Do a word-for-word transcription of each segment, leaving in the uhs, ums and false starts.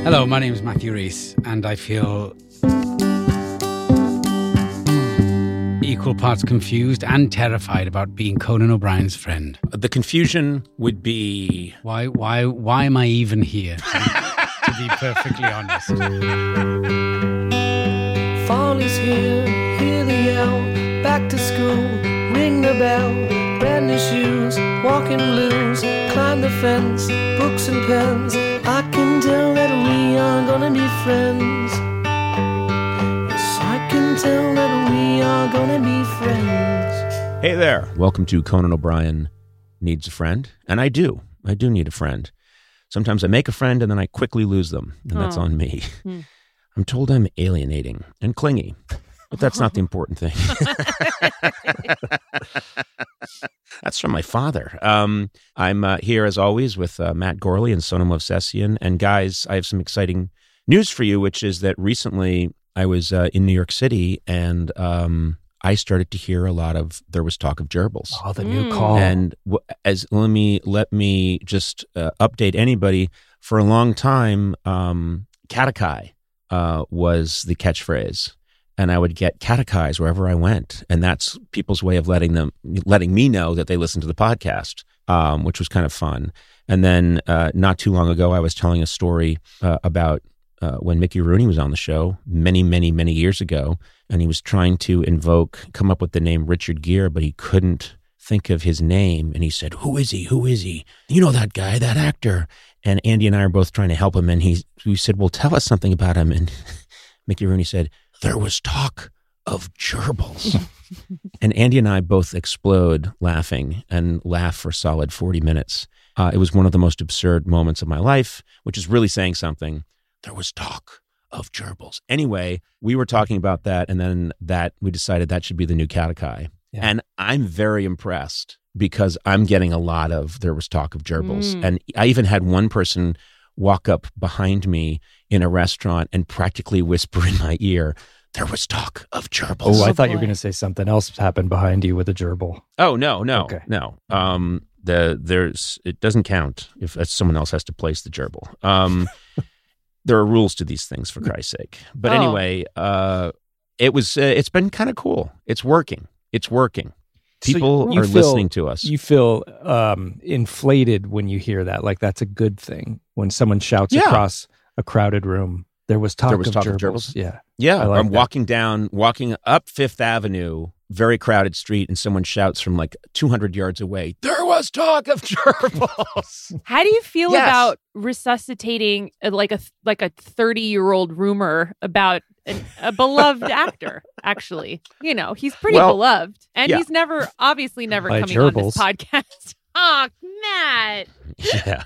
Hello, my name is Matthew Reese, and I feel equal parts confused and terrified about being Conan O'Brien's friend. The confusion would be... Why, why, why am I even here? To be perfectly honest. Fall is here, hear the yell, back to school, ring the bell, brand new shoes, walking blues, climb the fence, books and pens, I can tell that we are gonna be friends. Yes, I can tell that we are gonna be friends. Hey there. Welcome to Conan O'Brien Needs a Friend. And I do. I do need a friend. Sometimes I make a friend and then I quickly lose them. And that's Oh. on me. Hmm. I'm told I'm alienating and clingy. But that's not the important thing. That's from my father. Um, I'm uh, here, as always, with uh, Matt Gorley and Sonam Movsesian. And guys, I have some exciting news for you, which is that recently I was uh, in New York City and um, I started to hear a lot of, there was talk of gerbils. Oh, the new Mm. call. And w- as let me let me just uh, update anybody. For a long time, um, Katakai uh, was the catchphrase, and I would get Katakais wherever I went, and that's people's way of letting them letting me know that they listen to the podcast, um, which was kind of fun. And then uh, not too long ago, I was telling a story uh, about uh, when Mickey Rooney was on the show many, many, many years ago, and he was trying to invoke, come up with the name Richard Gere, but he couldn't think of his name. And he said, who is he? Who is he? You know that guy, that actor. And Andy and I are both trying to help him. And he, we said, well, tell us something about him. And Mickey Rooney said, there was talk of gerbils. And Andy and I both explode laughing and laugh for a solid forty minutes. Uh, it was one of the most absurd moments of my life, which is really saying something. There was talk of gerbils. Anyway, we were talking about that, and then that we decided that should be the new Katakai. Yeah. And I'm very impressed because I'm getting a lot of there was talk of gerbils. Mm. And I even had one person walk up behind me in a restaurant and practically whisper in my ear, there was talk of gerbils. Oh, I Oh, thought you were boy. going to say something else happened behind you with a gerbil. Oh, no, no, Okay. no. Um, the there's it doesn't count if someone else has to place the gerbil. Um, there are rules to these things, for Christ's sake. But Oh. anyway, uh, it was uh, it's been kind of cool. It's working. It's working. So People you are feel- listening to us. You feel um, inflated when you hear that. Like that's a good thing. When someone shouts Yeah. across a crowded room, there was talk, There was of, talk of gerbils. gerbils? Yeah. Yeah, I like I'm that. walking down, walking up Fifth Avenue, very crowded street, and someone shouts from like two hundred yards away, there was talk of gerbils. How do you feel Yes. about resuscitating uh, like a like a thirty year old rumor about an, a beloved actor? Actually, you know he's pretty Well, beloved, and yeah. he's never obviously never By coming on this gerbils. podcast. Oh, Matt, Yeah.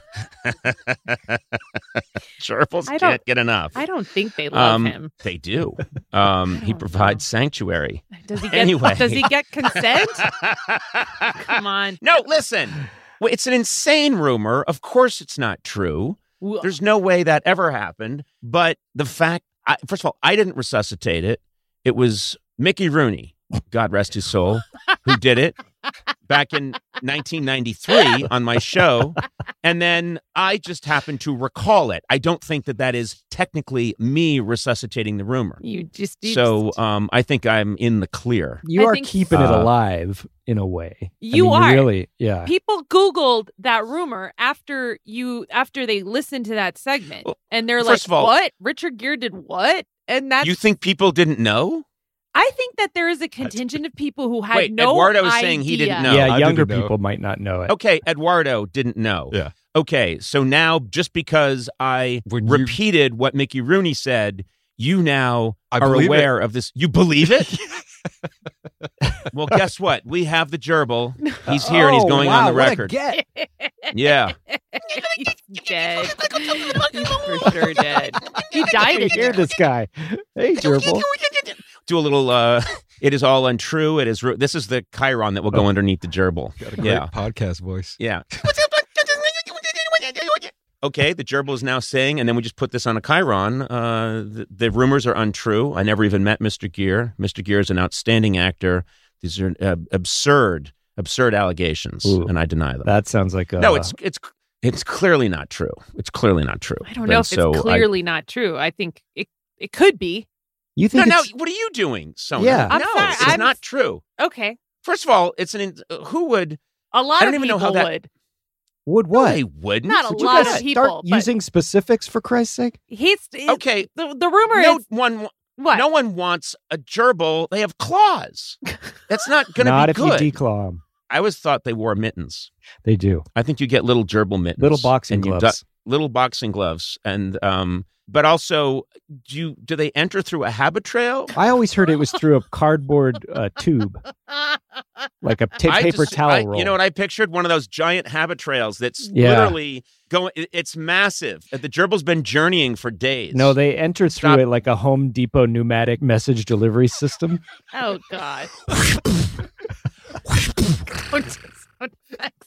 Gerbils I don't- can't get enough. I don't think they love Um, him. They do. Um, he Oh, provides sanctuary. Does he get? anyway. Does he get consent? Come on. No, listen. Well, it's an insane rumor. Of course it's not true. Wh- There's no way that ever happened. But the fact, I, first of all, I didn't resuscitate it. It was Mickey Rooney, God rest his soul, who did it back in nineteen ninety-three on my show. And then I just happened to recall it. I don't think that that is technically me resuscitating the rumor. You just you So just- um, I think I'm in the clear. You I are think- keeping it Uh, alive in a way. I You mean, are. really, yeah. people Googled that rumor after you after they listened to that segment, Well, and they're first like, of all- "What? Richard Gere did what?" And that's You think people didn't know? I think that there is a contingent of people who had Wait, no Eduardo is idea. saying he didn't know. yeah, I younger didn't know. people might not know it. Okay, Eduardo didn't know. Yeah. Okay, so now just because I When you- repeated what Mickey Rooney said, you now I are believe aware of this. You believe it? Well, guess what? We have the gerbil. He's here and he's Oh, going wow, on the what a record. get. Yeah. He's dead. He's for sure dead. He died in Hear here. this guy. Hey, gerbil. Do a little, uh, it is all untrue. It is, ru- this is the chyron that will go Oh. underneath the gerbil. Got a great Yeah. podcast voice. Yeah. Okay, the gerbil is now saying, and then we just put this on a chyron. Uh, the, the rumors are untrue. I never even met Mister Gere. Mister Gere is an outstanding actor. These are uh, absurd, absurd allegations, Ooh. and I deny them. That sounds like a no, it's it's It's clearly not true. It's clearly not true. I don't know And if so it's clearly not true. I think it it could be. You No, think no. it's- What are you doing, Sona? Yeah. No, I'm sorry, it's I'm- not true. Okay. First of all, it's an. Uh, who would? A lot I don't of even know people how that- would. would No, what? they wouldn't. Not a Would you lot guys of people, start but- using specifics for Christ's sake? He's Okay. The, the rumor No is one. what? No one wants a gerbil. They have claws. That's not going to Not be if good. you declaw them. I always thought they wore mittens. They do. I think you get little gerbil mittens, Little boxing and you gloves. du- little boxing gloves, and um. But also, do you, do they enter through a habit trail? I always heard it was through a cardboard uh, tube, like a t- I paper just- towel I- roll. You know what I pictured? One of those giant habit trails that's Yeah. literally going. it- It's massive. The gerbil's been journeying for days. No, they enter through Stop. it like a Home Depot pneumatic message delivery system. Oh God. Sound- sound effects.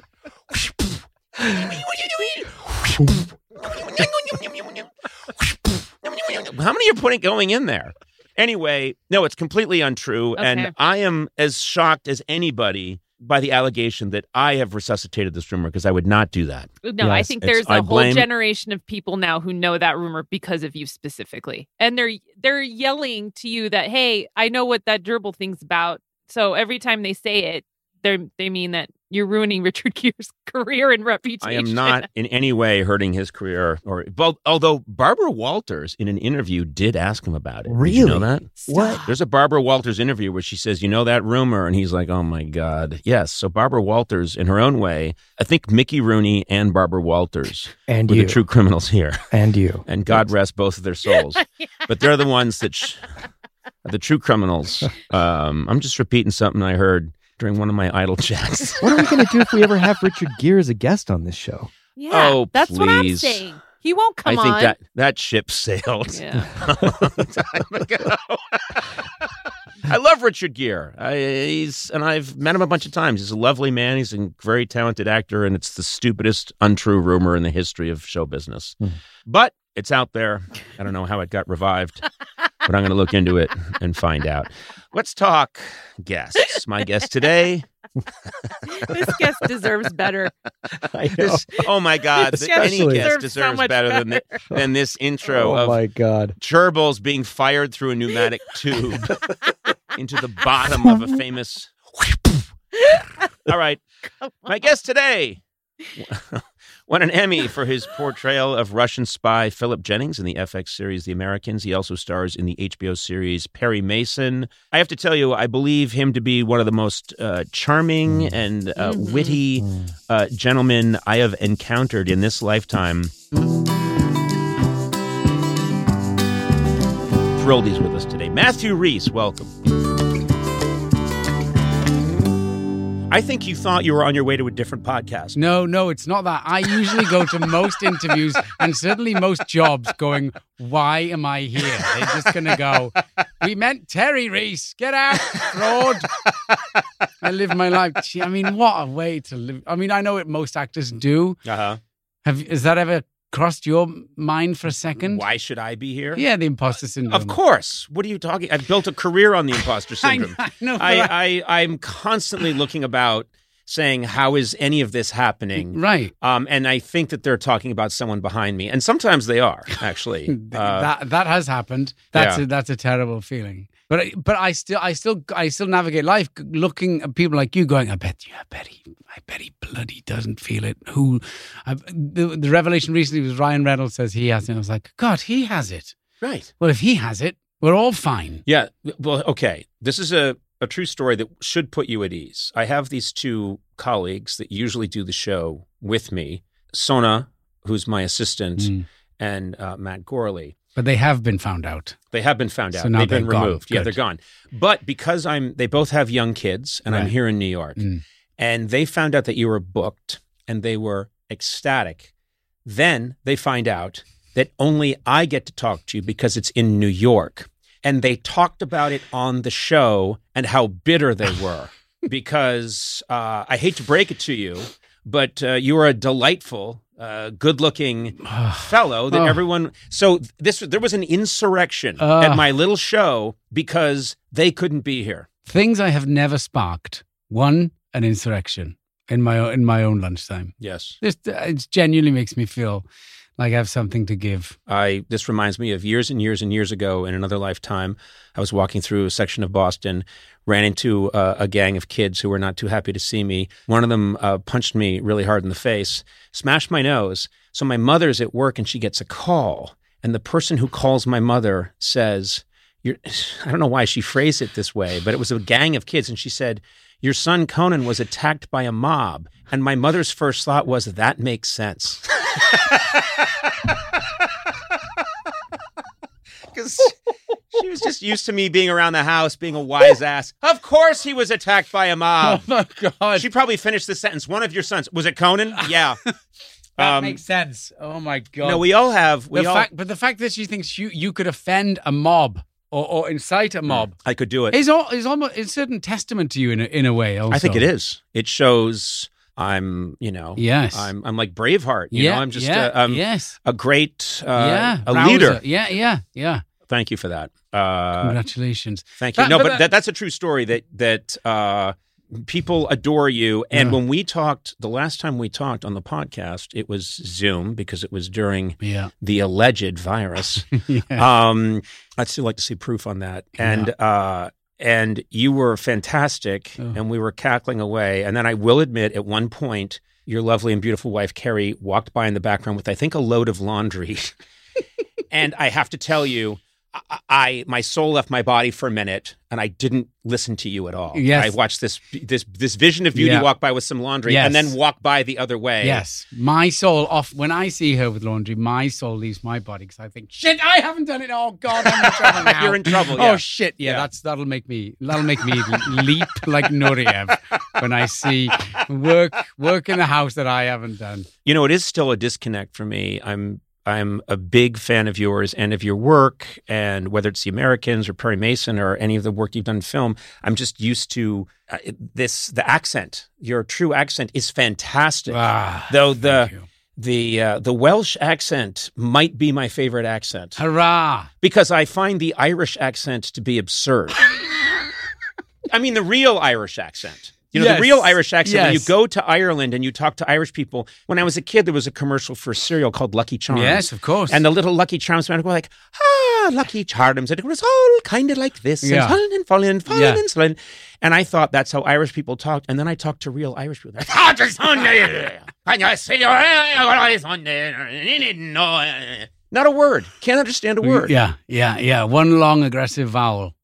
How many are putting going in there? Anyway, no, it's completely untrue, Okay. and I am as shocked as anybody by the allegation that I have resuscitated this rumor because I would not do that. No, I Yes, think it's- there's a I whole blame- generation of people now who know that rumor because of you specifically, and they're they're yelling to you that, hey, I know what that gerbil thing's about. So every time they say it, they they mean that you're ruining Richard Gere's career and reputation. I am not in any way hurting his career, or well, although Barbara Walters in an interview did ask him about it. Did you know Really? that? What? There's a Barbara Walters interview where she says, "You know that rumor?" And he's like, "Oh my God, yes." So Barbara Walters, in her own way, I think Mickey Rooney and Barbara Walters And were you. the true criminals here, And you. and God rest both of their souls. But they're the ones that sh- are the true criminals. Um, I'm just repeating something I heard during one of my idle chats. What are we going to do if we ever have Richard Gere as a guest on this show? Yeah, Oh, that's what I'm please. saying. He won't come I think on. that that ship sailed Yeah. a long time ago. I love Richard Gere. I, he's and I've met him a bunch of times. He's a lovely man. He's a very talented actor, and it's the stupidest untrue rumor in the history of show business. Hmm. But it's out there. I don't know how it got revived, but I'm going to look into it and find out. Let's talk guests. My guest today. This guest deserves better. I know. This, oh my God! This th- Any Especially- guest deserves so deserves much better, than better. the, than this intro oh of my God. gerbils being fired through a pneumatic tube into the bottom of a famous. All right. My guest today won an Emmy for his portrayal of Russian spy Philip Jennings in the F X series The Americans. He also stars in the H B O series Perry Mason. I have to tell you, I believe him to be one of the most uh, charming and uh, Mhm. witty uh, gentlemen I have encountered in this lifetime. Thrilled he's with us today. Matthew Rhys, welcome. I think you thought you were on your way to a different podcast. No, no, it's not that. I usually go to most interviews and certainly most jobs going, why am I here? They're just going to go, we meant Terry Reese. Get out, fraud. I live my life. Gee, I mean, what a way to live. I mean, I know what most actors do. Uh-huh. Have Has that ever crossed your mind for a second? Why should I be here? Yeah, the imposter syndrome. Of course. What are you talking? I've built a career on the imposter I, syndrome. I know. but I, I- I, I'm constantly looking about saying, how is any of this happening? right. Um, and I think that they're talking about someone behind me. And sometimes they are, actually. Uh, that that has happened. That's yeah. a, that's a terrible feeling. But I- but I still I still I still navigate life looking at people like you, going, I bet you, I bet he, I bet he bloody doesn't feel it. Who, I, the the revelation recently was Ryan Reynolds says he has it. And I was like, God, he has it. right. Well, if he has it, we're all fine. Yeah. Well, okay. This is a, a true story that should put you at ease. I have these two colleagues that usually do the show with me, Sona, who's my assistant, Mm. and uh, Matt Gorley. But they have been found out. They have been found out. So now They've been they're gone. removed. Yeah, Good. they're gone. But because I'm, they both have young kids, and I'm Right. here in New York, Mm. and they found out that you were booked, and they were ecstatic. Then they find out that only I get to talk to you because it's in New York. And they talked about it on the show and how bitter they were because uh, I hate to break it to you, but uh, you are a delightful, uh, good-looking fellow that Oh. everyone. So this there was an insurrection Uh. at my little show because they couldn't be here. Things I have never sparked. One, an insurrection. in my own, in my own lunchtime. Yes. This it genuinely makes me feel like I have something to give. I this reminds me of years and years and years ago in another lifetime. I was walking through a section of Boston, ran into uh, a gang of kids who were not too happy to see me. One of them uh, punched me really hard in the face, smashed my nose. So my mother's at work and she gets a call. And the person who calls my mother says, You're, I don't know why she phrased it this way, but it was a gang of kids. And she said, your son Conan was attacked by a mob. And my mother's first thought was, that makes sense. Because she was just used to me being around the house, being a wise ass. Of course he was attacked by a mob. Oh, my God. She probably finished the sentence. One of your sons. Was it Conan? Yeah. That Um, makes sense. Oh, my God. No, we all have. We the all. fact, but the fact that she thinks you, you could offend a mob or, or incite a mob I could do it. is, all, is almost a certain testament to you in a, in a way also. I think it is. It shows I'm, you know, Yes. I'm, I'm like Braveheart. You yeah, know, I'm just yeah, a, I'm yes. a great, uh, yeah, a rouser. leader. Yeah, yeah, yeah. Thank you for that. Uh, Congratulations. thank you. That- no, but but that- that, that's a true story that, that, uh, people adore you. And Yeah. when we talked, the last time we talked on the podcast, it was Zoom because it was during Yeah. the alleged virus. yeah. Um, I'd still like to see proof on that. And, uh, and you were fantastic Oh. and we were cackling away. And then I will admit at one point, your lovely and beautiful wife, Carrie, walked by in the background with, I think, a load of laundry. And I have to tell you, I, I my soul left my body for a minute, and I didn't listen to you at all. Yes. I watched this this this vision of beauty Yeah. walk by with some laundry, Yes. and then walk by the other way. Yes, my soul off when I see her with laundry. My soul leaves my body because I think, shit, I haven't done it. Oh God, I'm in trouble now. You're in trouble, yeah. Oh shit, yeah, Yeah. that's that'll make me that'll make me leap like Nureyev when I see work work in the house that I haven't done. You know, it is still a disconnect for me. I'm I'm a big fan of yours and of your work, and whether it's The Americans or Perry Mason or any of the work you've done in film, I'm just used to uh, this. The accent, your true accent, is fantastic. Ah, Though the thank you. the uh, the Welsh accent might be my favorite accent Hurrah! because I find the Irish accent to be absurd. I mean, the real Irish accent. You know, Yes. the real Irish accent, when you Yes. go to Ireland and you talk to Irish people. When I was a kid, there was a commercial for cereal called Lucky Charms. Yes, of course. And the little Lucky Charms man would go like, ah, Lucky Charms. And it was all kind of like this. Yeah. And falling and falling and falling Yeah. and falling. And I thought that's how Irish people talked. And then I talked to real Irish people. They're like, not a word. Can't understand a word. Yeah, yeah, yeah. One long aggressive vowel.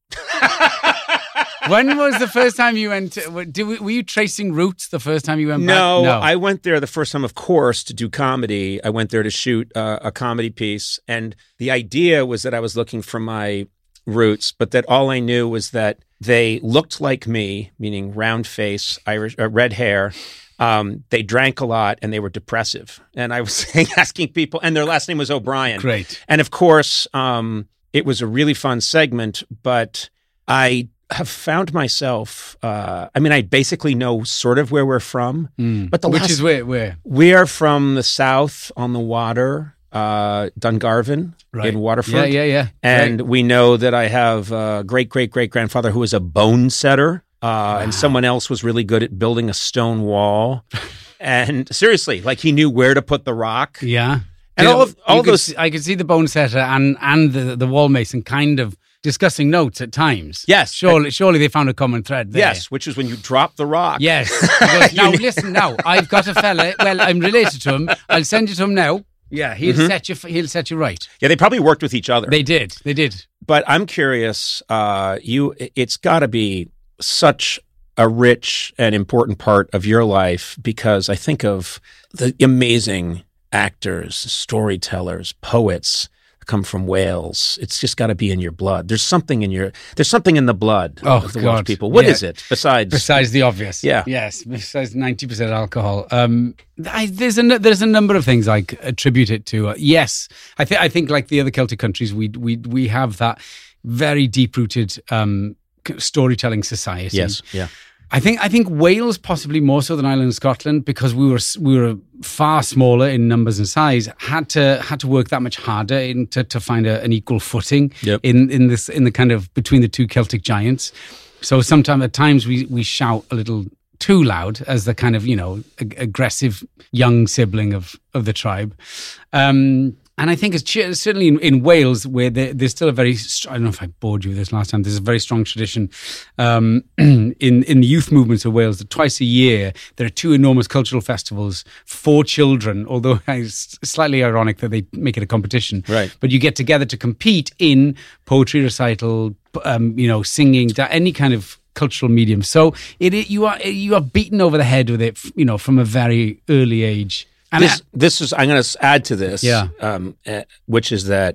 When was the first time you went? To, did, we- were you tracing routes the first time you went No, back? I went there the first time, of course, to do comedy. I went there to shoot uh, a comedy piece. And the idea was that I was looking for my roots, but that all I knew was that they looked like me, meaning round face, Irish, uh, red hair. Um, they drank a lot and they were depressive. And I was saying, asking people, and their last name was O'Brien. Great. And of course, um, it was a really fun segment, but I have found myself, uh, I mean, I basically know sort of where we're from, but the Which last, is where? Where? we are from the south on the water, uh, Dungarvan in Waterford. Yeah, yeah, yeah. And Right. we know that I have a great, great, great grandfather who was a bone setter, uh, and someone else was really good at building a stone wall. And seriously, like he knew where to put the rock. Yeah. And You all of- all you could those- see- I could see the bone setter and and the the wall mason kind of discussing notes at times. Yes. Surely, surely they found a common thread there. Yes, which is when you drop the rock. Yes. He goes, now listen. Now I've got a fella. Well, I'm related to him. I'll send you to him now. Yeah, he'll Mm-hmm. set you. He'll set you right. Yeah, they probably worked with each other. They did. They did. But I'm curious, uh, you, it's got to be such a rich and important part of your life because I think of the amazing actors, storytellers, poets that come from Wales. It's just got to be in your blood. There's something in your, there's something in the blood Oh, of the God. Welsh people. What Yeah. is it besides? Besides the obvious, Yeah. yes. Besides ninety percent alcohol, um, I, there's a there's a number of things I c- attribute it to. Uh, yes, I think I think like the other Celtic countries, we we we have that very deep rooted um, c- storytelling society. Yes. Yeah. I think I think Wales possibly more so than Ireland and Scotland because we were s- we were far smaller in numbers and size had to had to work that much harder in, to to find a, an equal footing Yep. in in this in the kind of between the two Celtic giants. So sometimes at times we we shout a little too loud as the kind of, you know, ag- aggressive young sibling of, of the tribe. Um, and I think it's ch- certainly in, in Wales, where there, there's still a very, I don't know if I bored you with this last time, there's a very strong tradition um, in, in the youth movements of Wales that twice a year there are two enormous cultural festivals for children, although it's slightly ironic that they make it a competition. Right. But you get together to compete in poetry recital, um, you know, singing, any kind of cultural medium. So it, it you are you are beaten over the head with it, you know, from a very early age. And This, this is, I'm going to add to this, Yeah. um, uh, which is that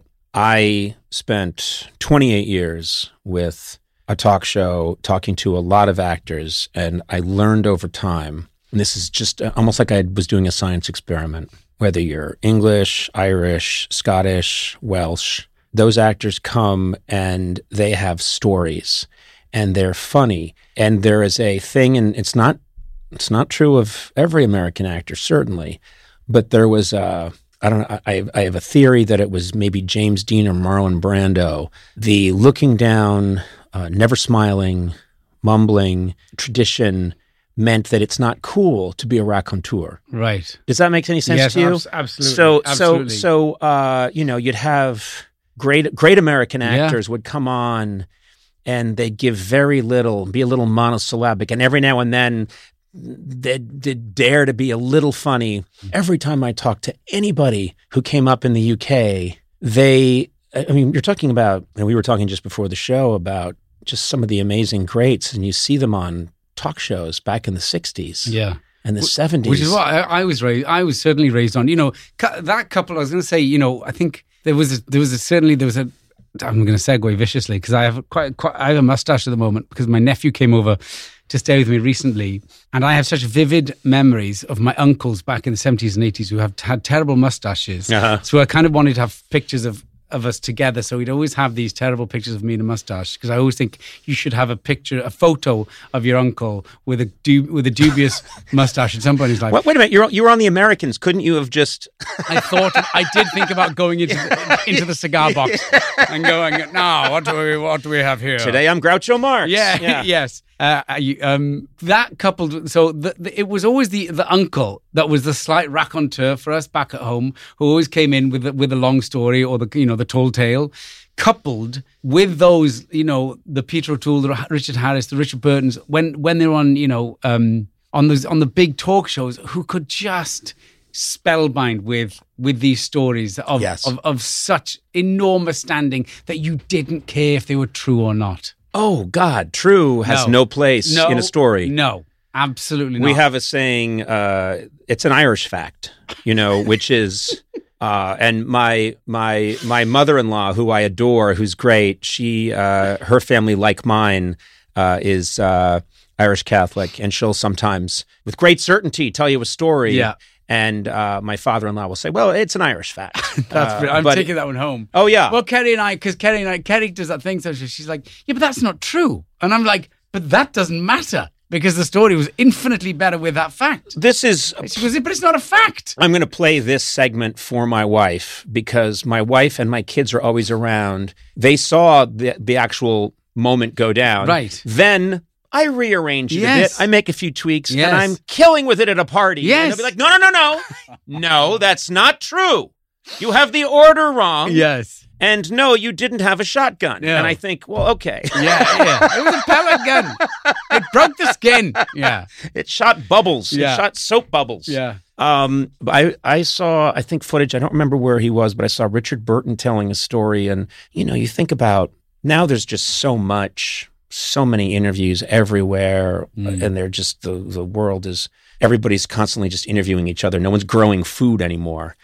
I spent twenty-eight years with a talk show talking to a lot of actors, and I learned over time, and this is just uh, almost like I was doing a science experiment, whether you're English, Irish, Scottish, Welsh, those actors come and they have stories and they're funny. And there is a thing, and it's not, it's not true of every American actor, certainly. But there was a, I don't know, I, I have a theory that it was maybe James Dean or Marlon Brando, the looking down, uh, never smiling, mumbling tradition meant that it's not cool to be a raconteur. right. Does that make any sense Yes, to you? abs- absolutely. So, absolutely. so, so, uh, you know, you'd have great, great American actors would come on and they'd give very little, be a little monosyllabic. And every now and then, They'd, they'd dare to be a little funny. Every time I talked to anybody who came up in the U K, they, I mean, you're talking about, and we were talking just before the show about just some of the amazing greats, and you see them on talk shows back in the sixties yeah. and the seventies. Which is what I, I was raised. I was certainly raised on. You know, cu- that couple. I was going to say. You know, I think there was a, there was a, certainly there was a. I'm going to segue viciously because I have quite, quite I have a mustache at the moment because my nephew came over to stay with me recently, and I have such vivid memories of my uncles back in the seventies and eighties who have had terrible mustaches. Uh-huh. So I kind of wanted to have pictures of. of us together, so we'd always have these terrible pictures of me in a mustache because I always think you should have a picture, a photo of your uncle with a du- with a dubious mustache at some point in his life. Wait, wait a minute, you're you were on the Americans. Couldn't you have just? I thought I did think about going into the, into the cigar box and going, no, what do we what do we have here Today I'm Groucho Marx. Yeah, yeah. yes. Uh, I- um, that coupled, so the, the, it was always the the uncle that was the slight raconteur for us back at home, who always came in with the, with a long story or the you know the tall tale, coupled with those you know the Peter O'Toole, the Richard Harris, the Richard Burtons, when when they're on you know um, on those on the big talk shows, who could just spellbind with with these stories of, Yes. of of such enormous standing that you didn't care if they were true or not. Oh God, true has No. no, place No, in a story. No, absolutely not. We have a saying, uh, it's an Irish fact, you know, which is, uh, and my my my mother-in-law, who I adore, who's great, she, uh, her family, like mine, uh, is uh, Irish Catholic, and she'll sometimes, with great certainty, tell you a story. Yeah. And uh, my father-in-law will say, well, it's an Irish fact. That's Uh, pretty- I'm but- taking that one home. Oh, yeah. Well, Kerry and I, because Kerry and I, Kerry does that thing. So she- she's like, yeah, but that's not true. And I'm like, but that doesn't matter because the story was infinitely better with that fact. This is She goes, but it's not a fact. I'm going to play this segment for my wife because my wife and my kids are always around. They saw the, the actual moment go down. Right. Then I rearrange it Yes. a bit. I make a few tweaks Yes. and I'm killing with it at a party. Yes. And they'll be like, no, no, no, no. No, that's not true. You have the order wrong. Yes. And no, you didn't have a shotgun. Yeah. And I think, well, okay. Yeah, yeah. It was a pellet gun. It broke the skin. Yeah. It shot bubbles. Yeah. It shot soap bubbles. Yeah. Um, but I, I saw, I think footage, I don't remember where he was, but I saw Richard Burton telling a story. And, you know, you think about now there's just so much, so many interviews everywhere. Mm. And they're just, the, the world is, everybody's constantly just interviewing each other. No one's growing food anymore.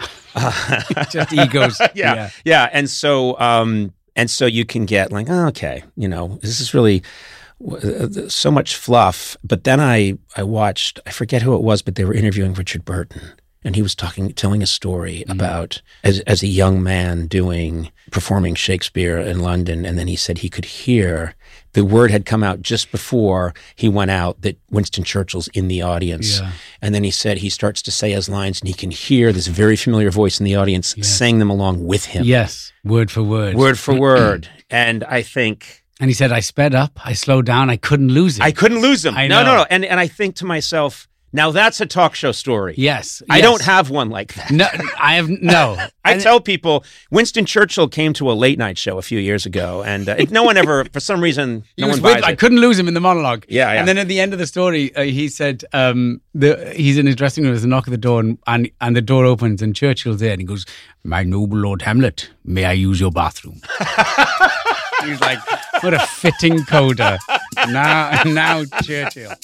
Just egos. yeah, yeah. And so, um, and so you can get like, oh, okay, you know, this is really uh, so much fluff. But then I, I watched, I forget who it was, but they were interviewing Richard Burton, and he was talking, telling a story Mm. about as as a young man doing performing Shakespeare in London, and then he said he could hear the word had come out just before he went out that Winston Churchill's in the audience. Yeah. And then he said he starts to say his lines and he can hear this very familiar voice in the audience Yes. saying them along with him. Yes. Word for word. Word for word. And I think, And he said, I sped up, I slowed down, I couldn't lose it. I couldn't lose him. I no, know. no, no. And and I think to myself, now that's a talk show story. Yes. I yes. don't have one like that. No, I have no. I And- tell people Winston Churchill came to a late night show a few years ago, and uh, no one ever, for some reason, He no was one buys with, I it. couldn't lose him in the monologue. Yeah, yeah. And then at the end of the story, uh, he said, um, the, he's in his dressing room, there's a knock at the door, and, and, and the door opens, and Churchill's there, and he goes, my noble Lord Hamlet, may I use your bathroom? He's like, what a fitting coda. Now, now Churchill.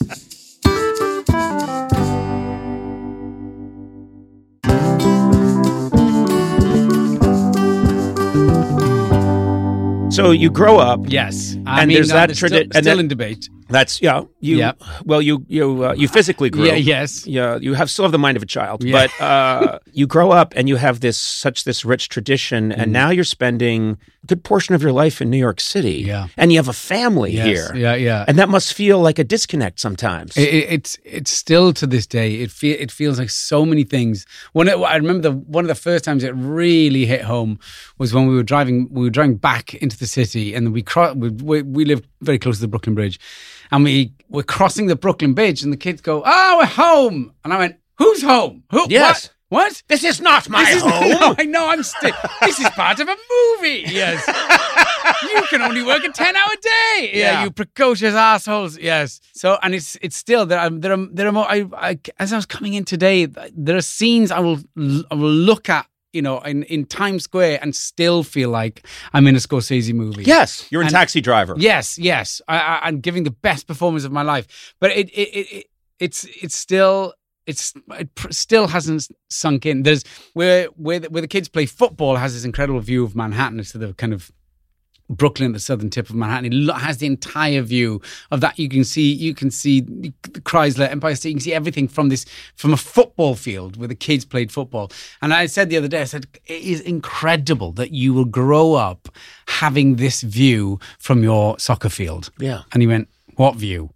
So you grow up. Yes. I And mean, there's uh, that there's tradi- still, and still then- in debate. That's yeah. You Yep. well, you you uh, you physically grew. Yeah, yes. Yeah, you have still have the mind of a child, Yeah. but uh, you grow up and you have this such this rich tradition, and now you're spending a good portion of your life in New York City. Yeah. and you have a family Yes. here. Yeah, yeah. And that must feel like a disconnect sometimes. It, it, it's it's still to this day. It fe- it feels like so many things. When it, I remember the one of the first times it really hit home was when we were driving. We were driving back into the city, and we cro- we, we, we lived very close to the Brooklyn Bridge, and we were crossing the Brooklyn Bridge, and the kids go, "Oh, we're home," and I went, "Who's home? Who? Yes. What? What? This is not my This is- home. No, I know. I'm still. This is part of a movie. Yes. You can only work a ten-hour day. Yeah, Yeah. you precocious assholes. Yes. So, and it's it's still there. Are, there are there are more. I, I as I was coming in today, there are scenes I will I will look at, you know, in, in Times Square and still feel like I'm in a Scorsese movie. Yes, you're in And- Taxi Driver. Yes, yes. I, I, I'm giving the best performance of my life, but it it, it, it it's it's still. It's it pr- still hasn't sunk in. There's where where the, where the kids play football has this incredible view of Manhattan. It's to the kind of Brooklyn, the southern tip of Manhattan. It lo- has the entire view of that. You can see you can see the Chrysler, Empire State. You can see everything from this from a football field where the kids played football. And I said the other day, I said it is incredible that you will grow up having this view from your soccer field. Yeah. And he went, "What view?"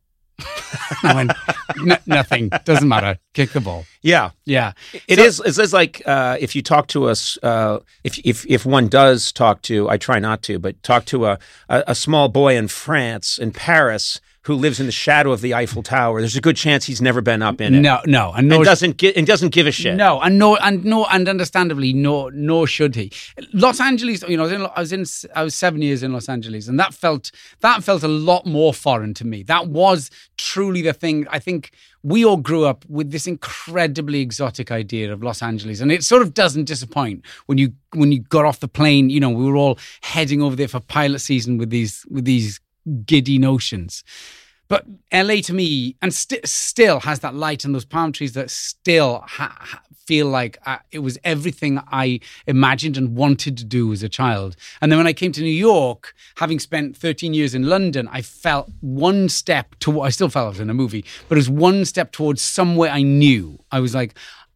I went, "N- nothing. Doesn't matter. Kick the ball." Yeah. Yeah. It is. It is like uh, if you talk to us, uh, if if if one does talk to, I try not to, but talk to a, a a small boy in France, in Paris, who lives in the shadow of the Eiffel Tower. There's a good chance he's never been up in it. No, no, and and no, doesn't gi- and doesn't give a shit. no, and no, and no, and understandably, no, nor should he. Los Angeles, you know, I was in, I was in, I was seven years in Los Angeles, and that felt that felt a lot more foreign to me. That was truly the thing. I think we all grew up with this incredibly exotic idea of Los Angeles, and it sort of doesn't disappoint when you when you got off the plane. You know, we were all heading over there for pilot season with these with these giddy notions. But L A to me, and st- still has that light and those palm trees that still ha- ha- feel like uh, it was everything I imagined and wanted to do as a child. And then when I came to New York, having spent thirteen years in London, I felt one step to I still felt I was in a movie, but it was one step towards somewhere I knew. I was like,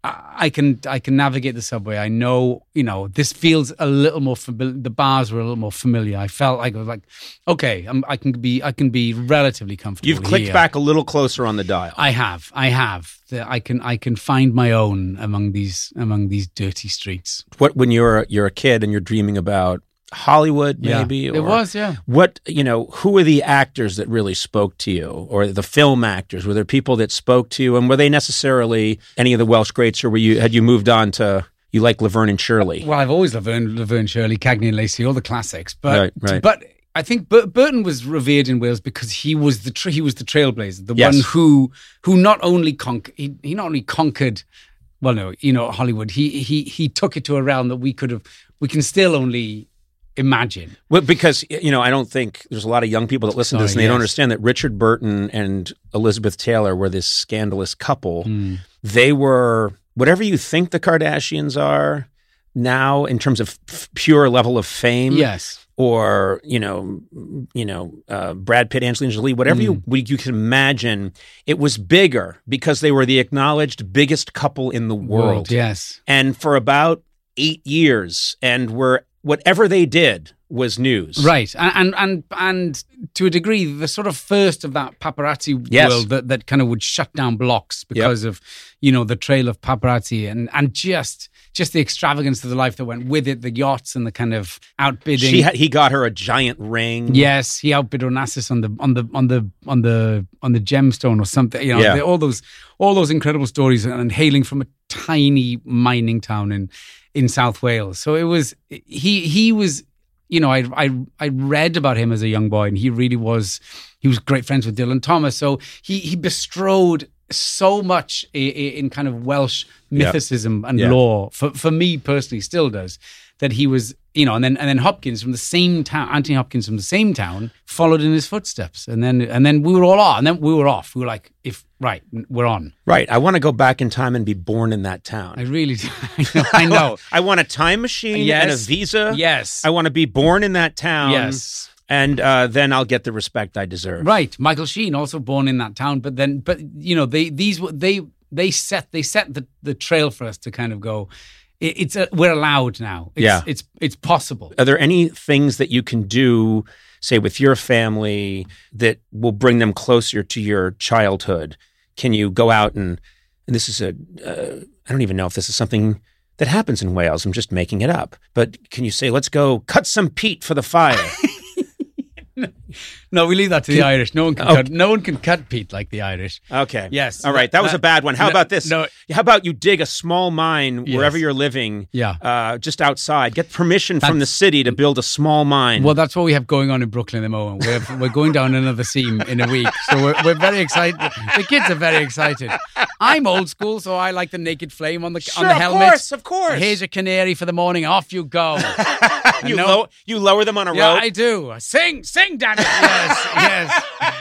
I can I can navigate the subway. I know, you know, this feels a little more familiar. The bars were a little more familiar. I felt like I was like, okay, I'm, I can be I can be relatively comfortable. You've clicked here. back a little closer on the dial. I have, I have. The- I can I can find my own among these among these dirty streets. What when you're you're a kid and you're dreaming about Hollywood, maybe? Yeah, or it was, yeah. What, you know, who were the actors that really spoke to you, or the film actors? Were there people that spoke to you, and were they necessarily any of the Welsh greats, or were you had you moved on to you like Laverne and Shirley? Well, I've always loved Laverne, Laverne Shirley, Cagney and Lacey, all the classics. But Right, right. but I think Bur- Burton was revered in Wales because he was the tra- he was the trailblazer, the Yes. one who who not only conquered he, he not only conquered. Well, no, you know, Hollywood. He he he took it to a realm that we could have. We can still only imagine. Well, because, you know, I don't think there's a lot of young people that listen to this, and Sorry, they don't yes. understand that Richard Burton and Elizabeth Taylor were this scandalous couple. Mm. They were, whatever you think the Kardashians are now in terms of f- pure level of fame, Yes. or, you know, you know, uh, Brad Pitt, Angelina Jolie, whatever you Mm. you can imagine, it was bigger because they were the acknowledged biggest couple in the world. Yes. And for about eight years, and were whatever they did was news. Right, and, and and and to a degree, the sort of first of that paparazzi Yes. world that, that kind of would shut down blocks because of, you know, the trail of paparazzi and and just just the extravagance of the life that went with it, the yachts and the kind of outbidding. She had, he got her a giant ring. Yes, he outbid Onassis on the on the on the on the on the gemstone or something. You know, Yeah. they- all those all those incredible stories, and, and hailing from a tiny mining town in in South Wales. So it was he he was. You know, I I I read about him as a young boy, and he really was. He was great friends with Dylan Thomas, so he he bestrode so much in, in kind of Welsh mythicism and Yeah. lore. For for me personally, still does. That he was, you know, and then and then Hopkins from the same town, Anthony Hopkins from the same town, followed in his footsteps, and then and then we were all on, and then we were off. We were like, if right, we're on. Right. I want to go back in time and be born in that town. I really, I know. I know. I want a time machine and a Yes. visa. Yes. I want to be born in that town. Yes. And uh, then I'll get the respect I deserve. Right, Michael Sheen, also born in that town, but then, but you know, they these they they set they set the, the trail for us to kind of go. It, it's a, we're allowed now. It's, Yeah. it's it's possible. Are there any things that you can do, say, with your family that will bring them closer to your childhood? Can you go out and, and this is a, uh, I don't even know if this is something that happens in Wales. I'm just making it up. But can you say, let's go cut some peat for the fire? No, we leave that to the Irish. No one can Oh. cut. No one can cut Pete like the Irish. Okay. Yes. All right. That was a bad one. How no, about this? no. How about you dig a small mine Yes. wherever you're living, Yeah. uh, just outside. Get permission from the That's- city to build a small mine. Well, that's what we have going on in Brooklyn at the moment. We're, we're going down another seam in a week. So we're, we're very excited. The kids are very excited. I'm old school, so I like the naked flame on the Sure, on the of helmet. course, of course. Here's a canary for the morning. Off you go. And you, no- low, you lower them on a Yeah, rope. I do. Sing, sing, damn it. Yes, yes.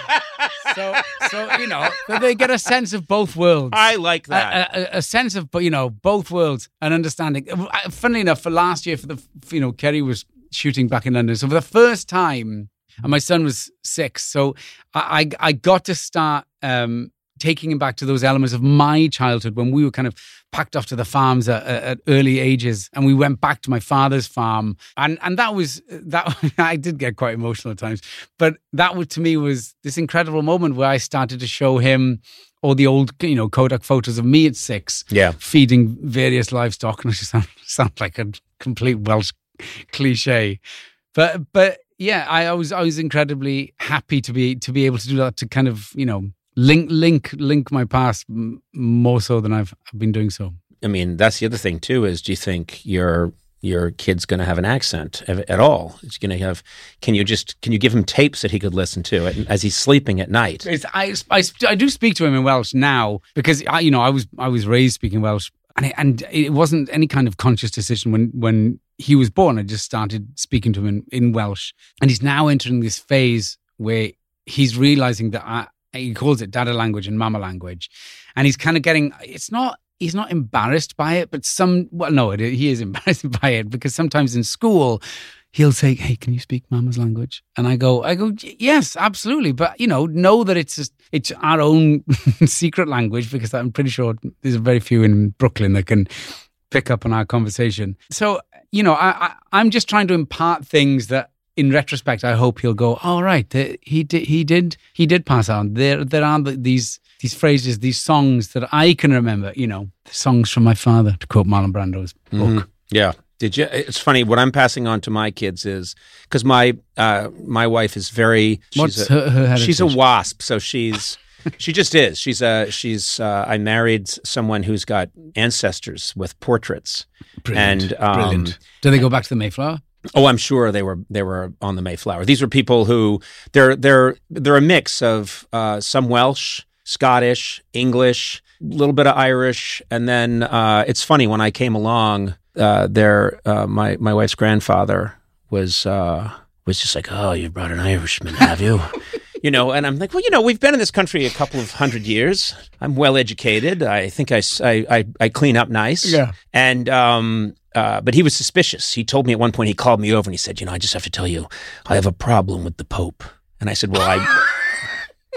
So, so you know, so they get a sense of both worlds. I like that. A, a, a sense of, you know, both worlds and understanding. Uh, Funnily enough, for last year, for the, you know, Kerry was shooting back in London. So for the first time, and my son was six, so I, I, I got to start um, taking him back to those elements of my childhood when we were kind of packed off to the farms at, at early ages, and we went back to my father's farm, and and that was that. I did get quite emotional at times, but that was, to me, was this incredible moment where I started to show him all the old, you know, Kodak photos of me at six, Yeah. feeding various livestock, and I just sound, sound like a complete Welsh cliche, but but yeah, I, I was I was incredibly happy to be to be able to do that, to kind of, you know, link link link my past m- more so than I've, I've been doing so. I mean, that's the other thing too. Is do you think your your kid's going to have an accent at, at all? Is he going to have? Can you just can you give him tapes that he could listen to at, as he's sleeping at night? It's, I, I I do speak to him in Welsh now because I you know I was I was raised speaking Welsh, and it, and it wasn't any kind of conscious decision when when he was born. I just started speaking to him in, in Welsh, and he's now entering this phase where he's realizing that I, he calls it dada language and mama language, and he's kind of getting, it's not, he's not embarrassed by it, but some, well, no, it, he is embarrassed by it because sometimes in school he'll say, "Hey, can you speak mama's language?" And I go, I go, "Yes, absolutely." But, you know, know that it's just, it's our own secret language, because I'm pretty sure there's very few in Brooklyn that can pick up on our conversation. So, you know, I, I, I'm just trying to impart things that, in retrospect, I hope he'll go, "All right, the, he did, he did, he did pass on." There, there are the, these these phrases, these songs that I can remember. You know, the songs from my father, to quote Marlon Brando's book. Mhm. Yeah. Did you? It's funny. What I'm passing on to my kids is because my uh, my wife is very. She's What's a, her, her heritage? she's a wasp, so she's. She just is. She's a. She's. Uh, I married someone who's got ancestors with portraits. Brilliant. And, um, Brilliant. Do they go back to the Mayflower? Oh, I'm sure they were. They were on the Mayflower. These were people who they're they're they're a mix of uh, some Welsh, Scottish, English, a little bit of Irish, and then uh, it's funny when I came along. Uh, there, uh, my my wife's grandfather was uh, was just like, "Oh, you brought an Irishman, have you?" You know, and I'm like, well, you know, we've been in this country a couple of hundred years. I'm well educated. I think I, I, I, I clean up nice. Yeah. And, um, uh, but he was suspicious. He told me at one point, he called me over and he said, "You know, I just have to tell you, I have a problem with the Pope." And I said, well, I,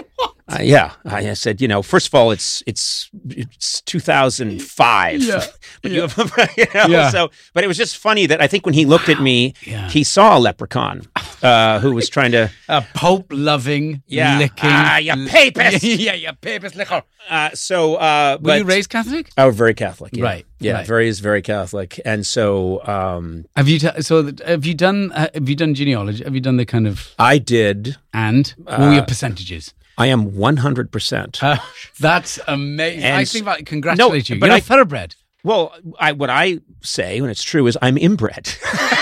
Uh, yeah, I, I said, you know, first of all, it's it's it's two thousand five. Yeah. but you, you know, Yeah. so, but it was just funny that I think when he looked at me, Yeah. he saw a leprechaun uh, who was trying to, A Pope-loving, yeah, licking. ah, you papist. yeah, you papist licker. Uh, so, uh, Were you but- raised Catholic? Oh, very Catholic. Yeah. Right, Yeah, right. very is very Catholic, and so um, Have you t- so that- have you done uh, have you done genealogy? Have you done the kind of I did. and what were your percentages? I am one hundred percent. Uh, that's amazing. And I think that congratulate no, you. but You're I- a thoroughbred. Well, I, what I say when it's true is I'm inbred.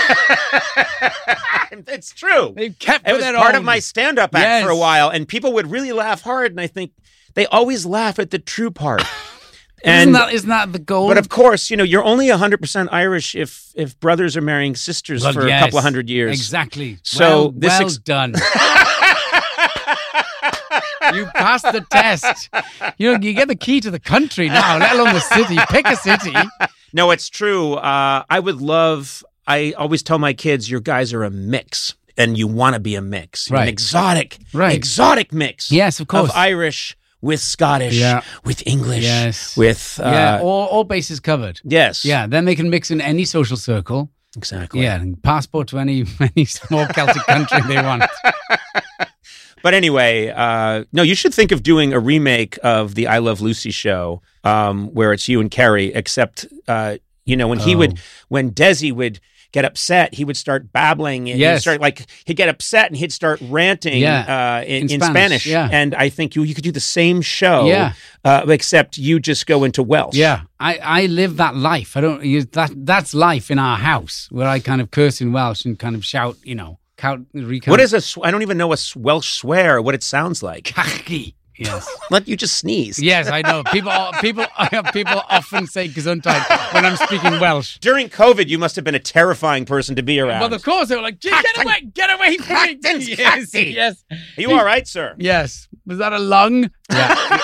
It's true. They've kept It for was their part own. of my stand-up act Yes. for a while, and people would really laugh hard, and I think they always laugh at the true part. Isn't And that isn't that the goal? but of course, you know, you're only one hundred percent Irish if if brothers are marrying sisters Well, for yes, a couple of hundred years. Exactly. So well, this well ex- done. You passed the test. You know, you get the key to the country now, let alone the city. Pick a city. No, it's true. Uh, I would love. I always tell my kids, "Your guys are a mix, and you want to be a mix, Right. an exotic, Right. exotic mix, Yes, of course. of Irish with Scottish, Yeah. with English, Yes. with uh, yeah, all, all bases covered. yes, Yeah, then they can mix in any social circle. exactly. Yeah, and passport to any any small Celtic country they want. But anyway, uh, no, you should think of doing a remake of the I Love Lucy show, um, where it's you and Carrie. Except, uh, you know, when he Oh. would, when Desi would get upset, he would start babbling. And Yes. he'd start like he'd get upset and he'd start ranting Yeah. uh, in, In in Spanish, Spanish. yeah. And I think you you could do the same show, Yeah. uh, except you just go into Welsh. Yeah, I, I live that life. I don't use that. That's life in our house where I kind of curse in Welsh and kind of shout, you know, count, recount. What is a? sw- I don't even know a s- Welsh swear. What it sounds like. Kachki? Yes, Let you just sneeze. yes, I know. People, people, people often say gesundheit when I'm speaking Welsh. During COVID, you must have been a terrifying person to be around. Well, of course they were like, "Gee, "Get Cactin- away, get away from me!" Cactin's Yes, cacti. yes, Are you all right, sir? yes. Was that a lung? Yeah.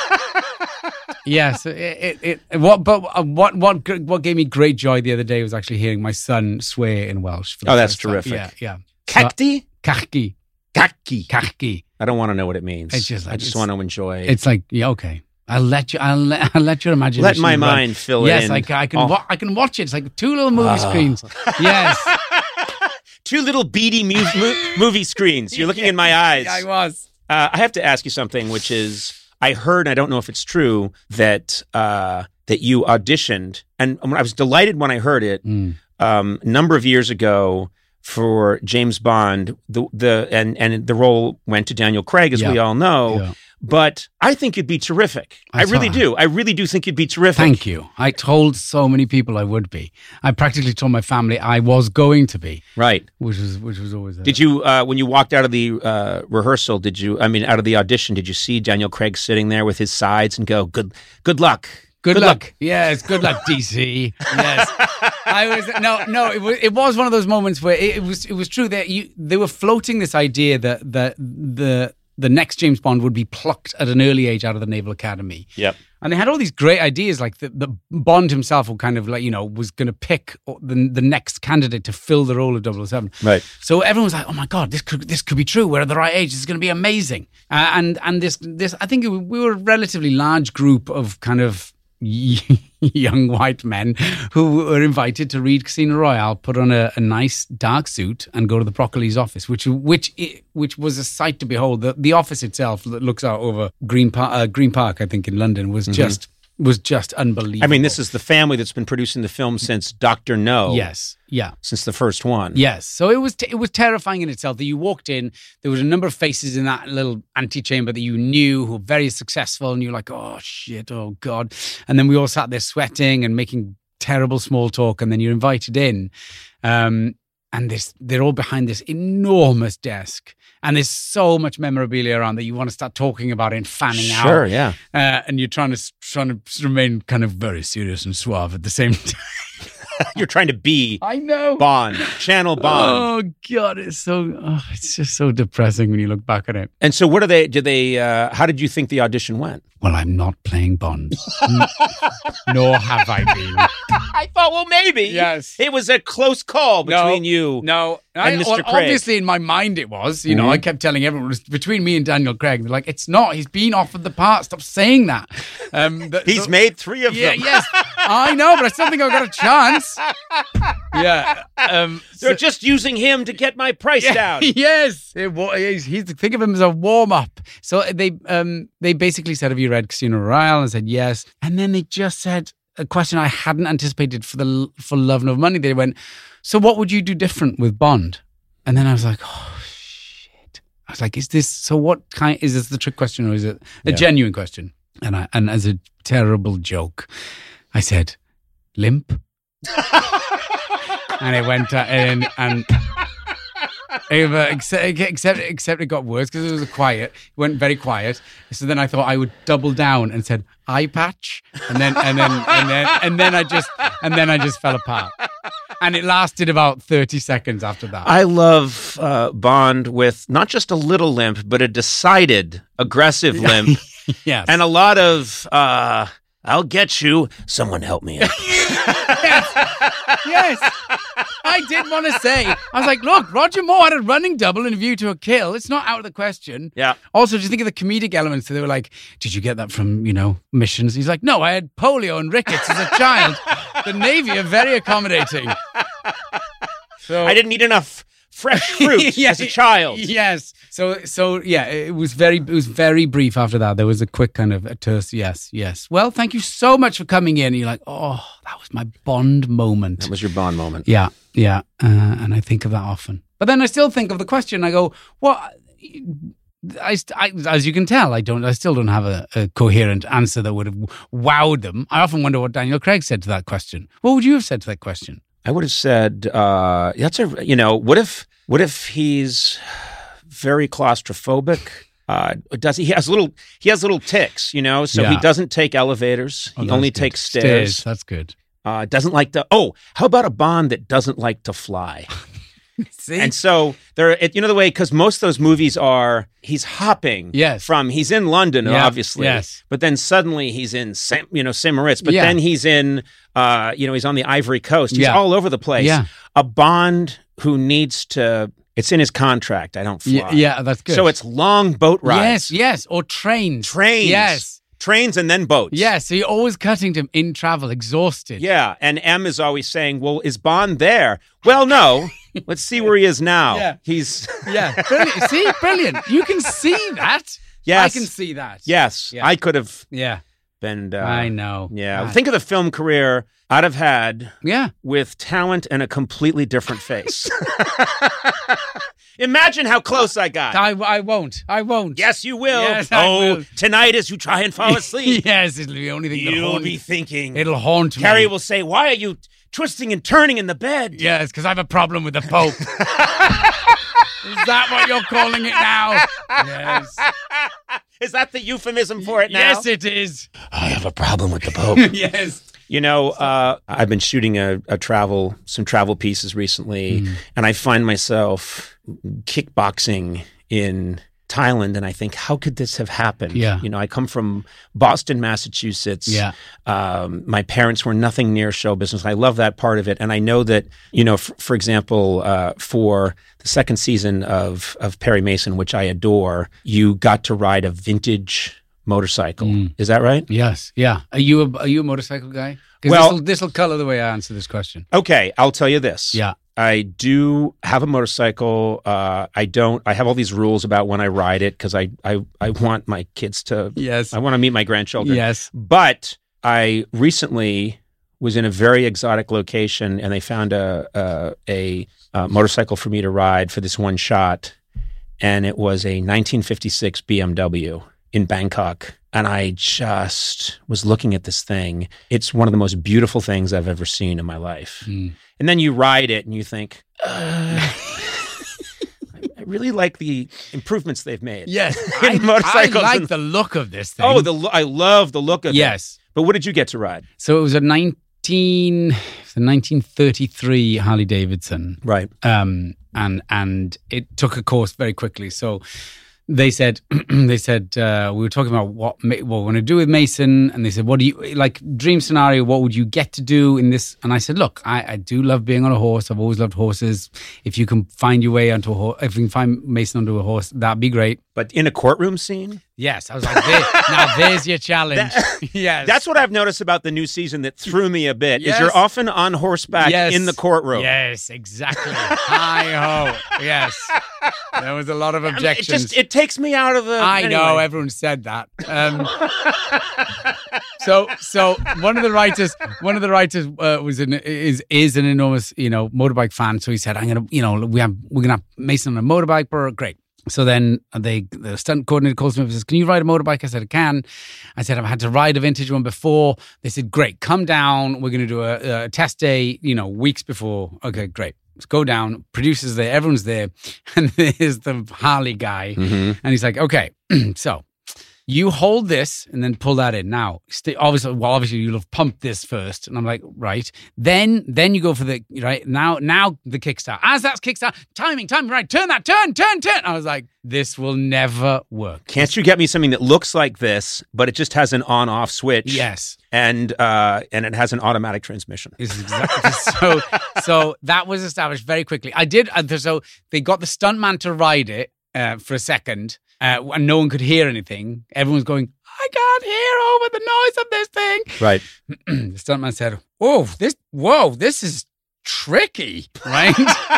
Yes. It, it, it, what? But uh, what? What? gr- What gave me great joy the other day was actually hearing my son swear in Welsh. For the Oh, that's first time. terrific. Yeah, yeah. Cacti? Kachki, Kaki. kachki. I don't want to know what it means. It's just I like- just it's- want to enjoy. It's like, yeah, okay. I'll let you. I'll let, I'll let your imagination. Let my run. mind fill Yes, in. I, ca- I can. Oh. Wa- I can watch it. It's like two little movie Oh. screens. Yes, Two little beady mu- mu- movie screens. You're looking in my eyes. I was. Uh, I have to ask you something, which is, I heard, I don't know if it's true, that uh, that you auditioned, and I was delighted when I heard it. Mm. Um, a number of years ago for James Bond, the the and and the role went to Daniel Craig, as Yeah. we all know. Yeah. But I think you'd be terrific. I, I really thought- do. I really do think you'd be terrific. Thank you. I told so many people I would be. I practically told my family I was going to be, Right. which was which was always. A, Did you, uh, when you walked out of the uh, rehearsal, did you, I mean, out of the audition, did you see Daniel Craig sitting there with his sides and go, good good luck? Good, luck. Yes, good luck, D C. Yes, I was no, no. It was it was one of those moments where it, it was it was true that you they were floating this idea that that the the next James Bond would be plucked at an early age out of the Naval Academy. Yep. And they had all these great ideas, like the, the Bond himself, who kind of like you know was going to pick the the next candidate to fill the role of double oh seven. Right. So everyone was like, "Oh my god, this could this could be true. We're at the right age. This is going to be amazing." Uh, and and this this I think it, we were a relatively large group of kind of young white men who were invited to read Casino Royale, put on a, a nice dark suit, and go to the Proccolese office, which which which was a sight to behold. The, the office itself that looks out over Green Park, uh, Green Park, I think in London, was just was just unbelievable. I mean, this is the family that's been producing the film since Doctor No. yes, yeah. Since the first one. Yes, so it was t- it was terrifying in itself that you walked in. There was a number of faces in that little antechamber that you knew who were very successful, and you're like, "Oh shit, oh god!" And then we all sat there sweating and making terrible small talk, and then you're invited in, um, and this they're all behind this enormous desk, and there's so much memorabilia around that you want to start talking about it and fanning out. Sure, yeah. Uh, and you're trying to trying to remain kind of very serious and suave at the same time. You're trying to be I know. Bond, Channel Bond. Oh God, it's so oh, it's just so depressing when you look back at it. And so what are they, did they, uh, how did you think the audition went? well, I'm not playing Bond. Nor have I been. I thought, well, maybe. Yes. It was a close call between No, you. No. And I, Mister well, Craig. obviously, in my mind, it was. You know, Mhm. I kept telling everyone, it was between me and Daniel Craig. They're like, it's not. He's been offered the part. Stop saying that. Um, th- He's so- made three of Yeah, them. yes. I know, but I still think I've got a chance. Yeah. Um, They're so- just using him to get my price down. Yes, it wa- he's, he's think of him as a warm up. So they um they basically said, "Have you read Casino Royale?" And I said yes, and then they just said a question I hadn't anticipated for the for Love Nor Money. They went, "So what would you do different with Bond?" And then I was like, "Oh shit!" I was like, "Is this so? What kind is this the trick question or is it a Yeah. genuine question?" And I and as a terrible joke, I said, "Limp." And it went uh, in and uh, except, except except it got worse because it was quiet. It went very quiet. So then I thought I would double down and said eye patch, and then and then and then and then I just and then I just fell apart. And it lasted about thirty seconds after that. I love uh, Bond with not just a little limp, but a decided, aggressive limp, yes. and a lot of uh, "I'll get you." Someone help me. Yes. I did want to say, I was like, look, Roger Moore had a running double in A View to a Kill. It's not out of the question. Yeah. Also, just think of the comedic elements. So they were like, did you get that from, you know, missions? He's like, no, I had polio and rickets as a child. The Navy are very accommodating. So I didn't eat enough fresh fruit Yeah, as a child. Yes. So, so yeah, it was very, it was very brief after that. There was a quick kind of a terse yes, yes. Well, thank you so much for coming in. You're like, oh, that was my Bond moment. That was your Bond moment. Yeah, yeah. Uh, and I think of that often. But then I still think of the question. I go, well, I, I, as you can tell, I don't. I still don't have a, a coherent answer that would have wowed them. I often wonder what Daniel Craig said to that question. What would you have said to that question? I would have said, uh, "That's a you know, what if what if he's very claustrophobic? Uh, does he, he has little he has little tics, you know? So he Yeah. doesn't take elevators. Oh, he that's only good. takes stairs. That's good. Uh, doesn't like to. Oh, how about a Bond that doesn't like to fly? See, And so there, it, you know the way because most of those movies are he's hopping. Yes. From he's in London, Yeah, obviously. yes. But then suddenly he's in Saint, you know Saint Moritz. But Yeah. then he's in, uh, you know, he's on the Ivory Coast. He's Yeah. all over the place. Yeah. A Bond who needs to. It's in his contract. I don't fly. yeah, yeah, that's good. So it's long boat rides. yes, yes, or trains, Trains. Yes, Trains and then boats. yes. So you're always cutting to him in travel, exhausted. Yeah. And M is always saying, well, is Bond there? Well, no. Let's see where he is now. Yeah. He's. Yeah, brilliant. See, brilliant. You can see that. Yes. I can see that. Yes. Yeah. I could have Yeah, been. Uh, I know. Yeah. God. Think of the film career I'd have had Yeah. with talent and a completely different face. Imagine how close I got. I, I won't. I won't. Yes, you will. Yes, I oh, will. tonight as you try and fall asleep, Yes, it'll be the only thing that'll you'll haunt be thinking. It'll haunt me. Carrie will say, "Why are you twisting and turning in the bed?" Yes, because I have a problem with the Pope. Is that what you're calling it now? Yes. Is that the euphemism for it now? Yes, it is. I have a problem with the Pope. Yes. You know, uh, I've been shooting a, a travel, some travel pieces recently, Mm. and I find myself kickboxing in Thailand, and I think, how could this have happened? Yeah. You know, I come from Boston, Massachusetts. Yeah. Um, my parents were nothing near show business. I love that part of it, and I know that, you know, f- for example, uh, for the second season of of Perry Mason, which I adore, you got to ride a vintage motorcycle. Mm. Is that right? Yes. Yeah. Are you a, are you a motorcycle guy? Well- this will color the way I answer this question. Okay, I'll tell you this. Yeah. I do have a motorcycle. Uh, I don't. I have all these rules about when I ride it because I, I I want my kids to. Yes. I want to meet my grandchildren. Yes. But I recently was in a very exotic location, and they found a a, a, a motorcycle for me to ride for this one shot, and it was a nineteen fifty-six B M W in Bangkok. And I just was looking at this thing. It's one of the most beautiful things I've ever seen in my life. Mm. And then you ride it and you think, uh, I really like the improvements they've made. Yes. In I, I motorcycles like and- the look of this thing. Oh, the lo- I love the look of it. yes. But what did you get to ride? So it was a nineteen, it was a nineteen thirty-three Harley Davidson. Right. Um, and and it took a course very quickly. So they said, they said, uh, we were talking about what, what we're going to do with Mason. And they said, what do you, like, dream scenario, what would you get to do in this? And I said, look, I, I do love being on a horse. I've always loved horses. If you can find your way onto a horse, if you can find Mason onto a horse, that'd be great. But in a courtroom scene? Yes. I was like, there, now there's your challenge. That, yes. That's what I've noticed about the new season that threw me a bit, Yes. is you're often on horseback Yes. in the courtroom. Yes, exactly. Hi-ho. Yes. There was a lot of I mean, objections. It just, it takes me out of the... I anyway. know, everyone said that. Um, so, so one of the writers, one of the writers uh, was an, is is an enormous, you know, motorbike fan. So he said, "I'm gonna, you know, we have we're gonna have Mason on a motorbike, but great." So then they, the stunt coordinator calls me up and says, "Can you ride a motorbike?" I said, "I can." I said, "I've had to ride a vintage one before." They said, "Great, come down. We're gonna do a, a test day, you know, weeks before." Okay, great. Let's go down. Producers there, everyone's there, and there's the Harley guy, Mhm. and he's like, "Okay, so." You hold this and then pull that in. Now, stay, obviously, well, obviously you'll have pumped this first. And I'm like, right. Then, then you go for the, right, now, now the kickstart. As that's kickstart, timing, timing, right, turn that, turn, turn, turn. I was like, this will never work. Can't you get me something that looks like this, but it just has an on-off switch? Yes. And uh, and it has an automatic transmission. Is exactly so. So that was established very quickly. I did. uh, So they got the stuntman to ride it uh, for a second. Uh, and no one could hear anything. Everyone's going, I can't hear over the noise of this thing. Right. The stuntman said, "Whoa, this, whoa, this is tricky, right?"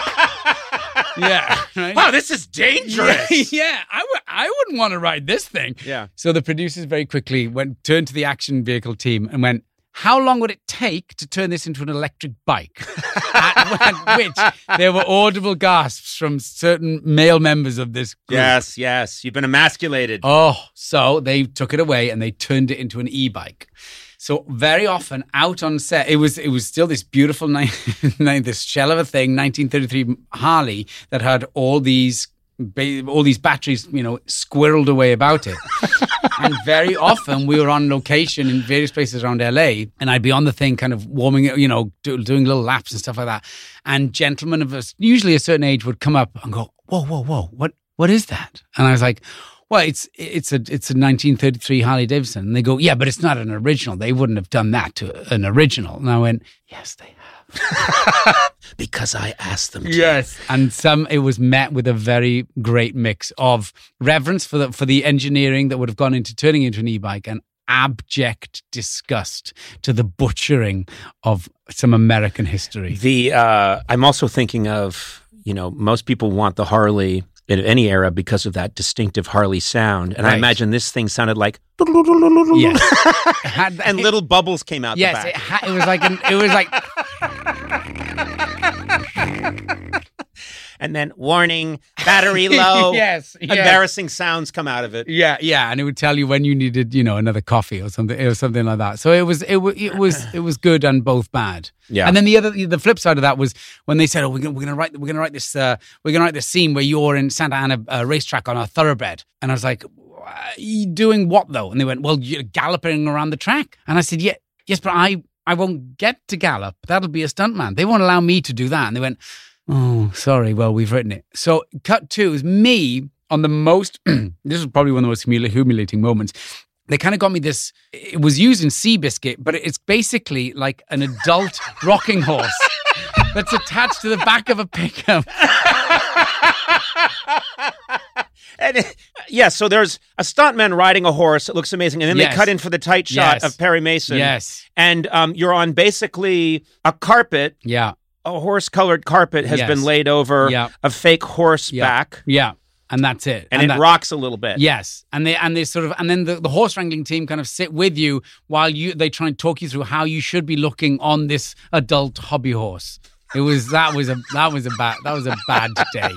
Yeah. Right? Wow, this is dangerous. Yeah, yeah. I, w- I wouldn't want to ride this thing. Yeah. So the producers very quickly went, turned to the action vehicle team and went, how long would it take to turn this into an electric bike? At which there were audible gasps from certain male members of this group. Yes, yes. You've been emasculated. Oh, so they took it away and they turned it into an e-bike. So very often out on set, it was it was still this beautiful, this shell of a thing, nineteen thirty-three Harley that had all these all these batteries, you know, squirreled away about it. And very often we were on location in various places around L A, and I'd be on the thing kind of warming it, you know, do, doing little laps and stuff like that. And gentlemen of us, usually a certain age, would come up and go, whoa, whoa, whoa, what what is that? And I was like, well, it's it's a it's a nineteen thirty-three Harley Davidson. And they go, yeah, but it's not an original. They wouldn't have done that to an original. And I went, yes, they have. Because I asked them to. Yes. And some, it was met with a very great mix of reverence for the, for the engineering that would have gone into turning it into an e-bike and abject disgust to the butchering of some American history. The uh, I'm also thinking of, you know, most people want the Harley in any era because of that distinctive Harley sound. And I Right. imagine this thing sounded like... Yes. It had- and little bubbles came out Yes, the it, back. ha- it was like an, it was like And then warning, battery low. yes, yes. Embarrassing sounds come out of it. Yeah, yeah, and it would tell you when you needed, you know, another coffee or something, or something like that. So it was, it was, it was, it was good and both bad. Yeah. And then the other, the flip side of that was when they said, "Oh, we're gonna, we're gonna write, we're gonna write this, uh, we're gonna write this scene where you're in Santa Ana uh, racetrack on a thoroughbred," and I was like, "You doing what though?" And they went, "Well, you're galloping around the track," and I said, "Yeah, yes, but I, I won't get to gallop. That'll be a stuntman. They won't allow me to do that." And they went, "Oh, sorry. Well, we've written it." So cut two is me on the most, this was probably one of the most humili- humiliating moments. They kind of got me this, it was used in Seabiscuit, but it's basically like an adult rocking horse that's attached to the back of a pickup. And it- yeah, so there's a stuntman riding a horse. It looks amazing. And then Yes. they cut in for the tight shot Yes. of Perry Mason. Yes. And um, you're on basically a carpet. Yeah. A horse-colored carpet has Yes. been laid over Yeah. a fake horse Yeah. back. Yeah. And that's it. And, it that- rocks a little bit. Yes, and they and they sort of and then the, the horse wrangling team kind of sit with you while you they try and talk you through how you should be looking on this adult hobby horse. It was that was a that was a bad that was a bad day.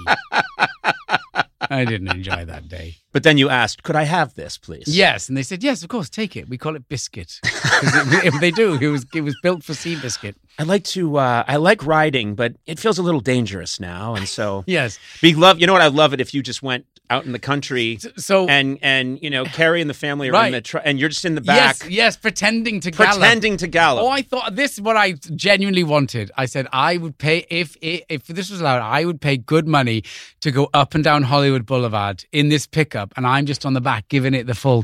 I didn't enjoy that day. But then you asked, could I have this, please? Yes, and they said yes, of course, take it. We call it Biscuit. 'Cause it- it- they do. It was it was built for Seabiscuit. I like to, uh, I like riding, but it feels a little dangerous now. And so Yes. we love, you know what? I love it if you just went out in the country, So and and you know, Carrie and the family are in Right. the tr- and you're just in the back, yes, yes, pretending to gallop. pretending to gallop. Oh, I thought this is what I genuinely wanted. I said I would pay if if, if this was allowed. I would pay good money to go up and down Hollywood Boulevard in this pickup, and I'm just on the back giving it the full.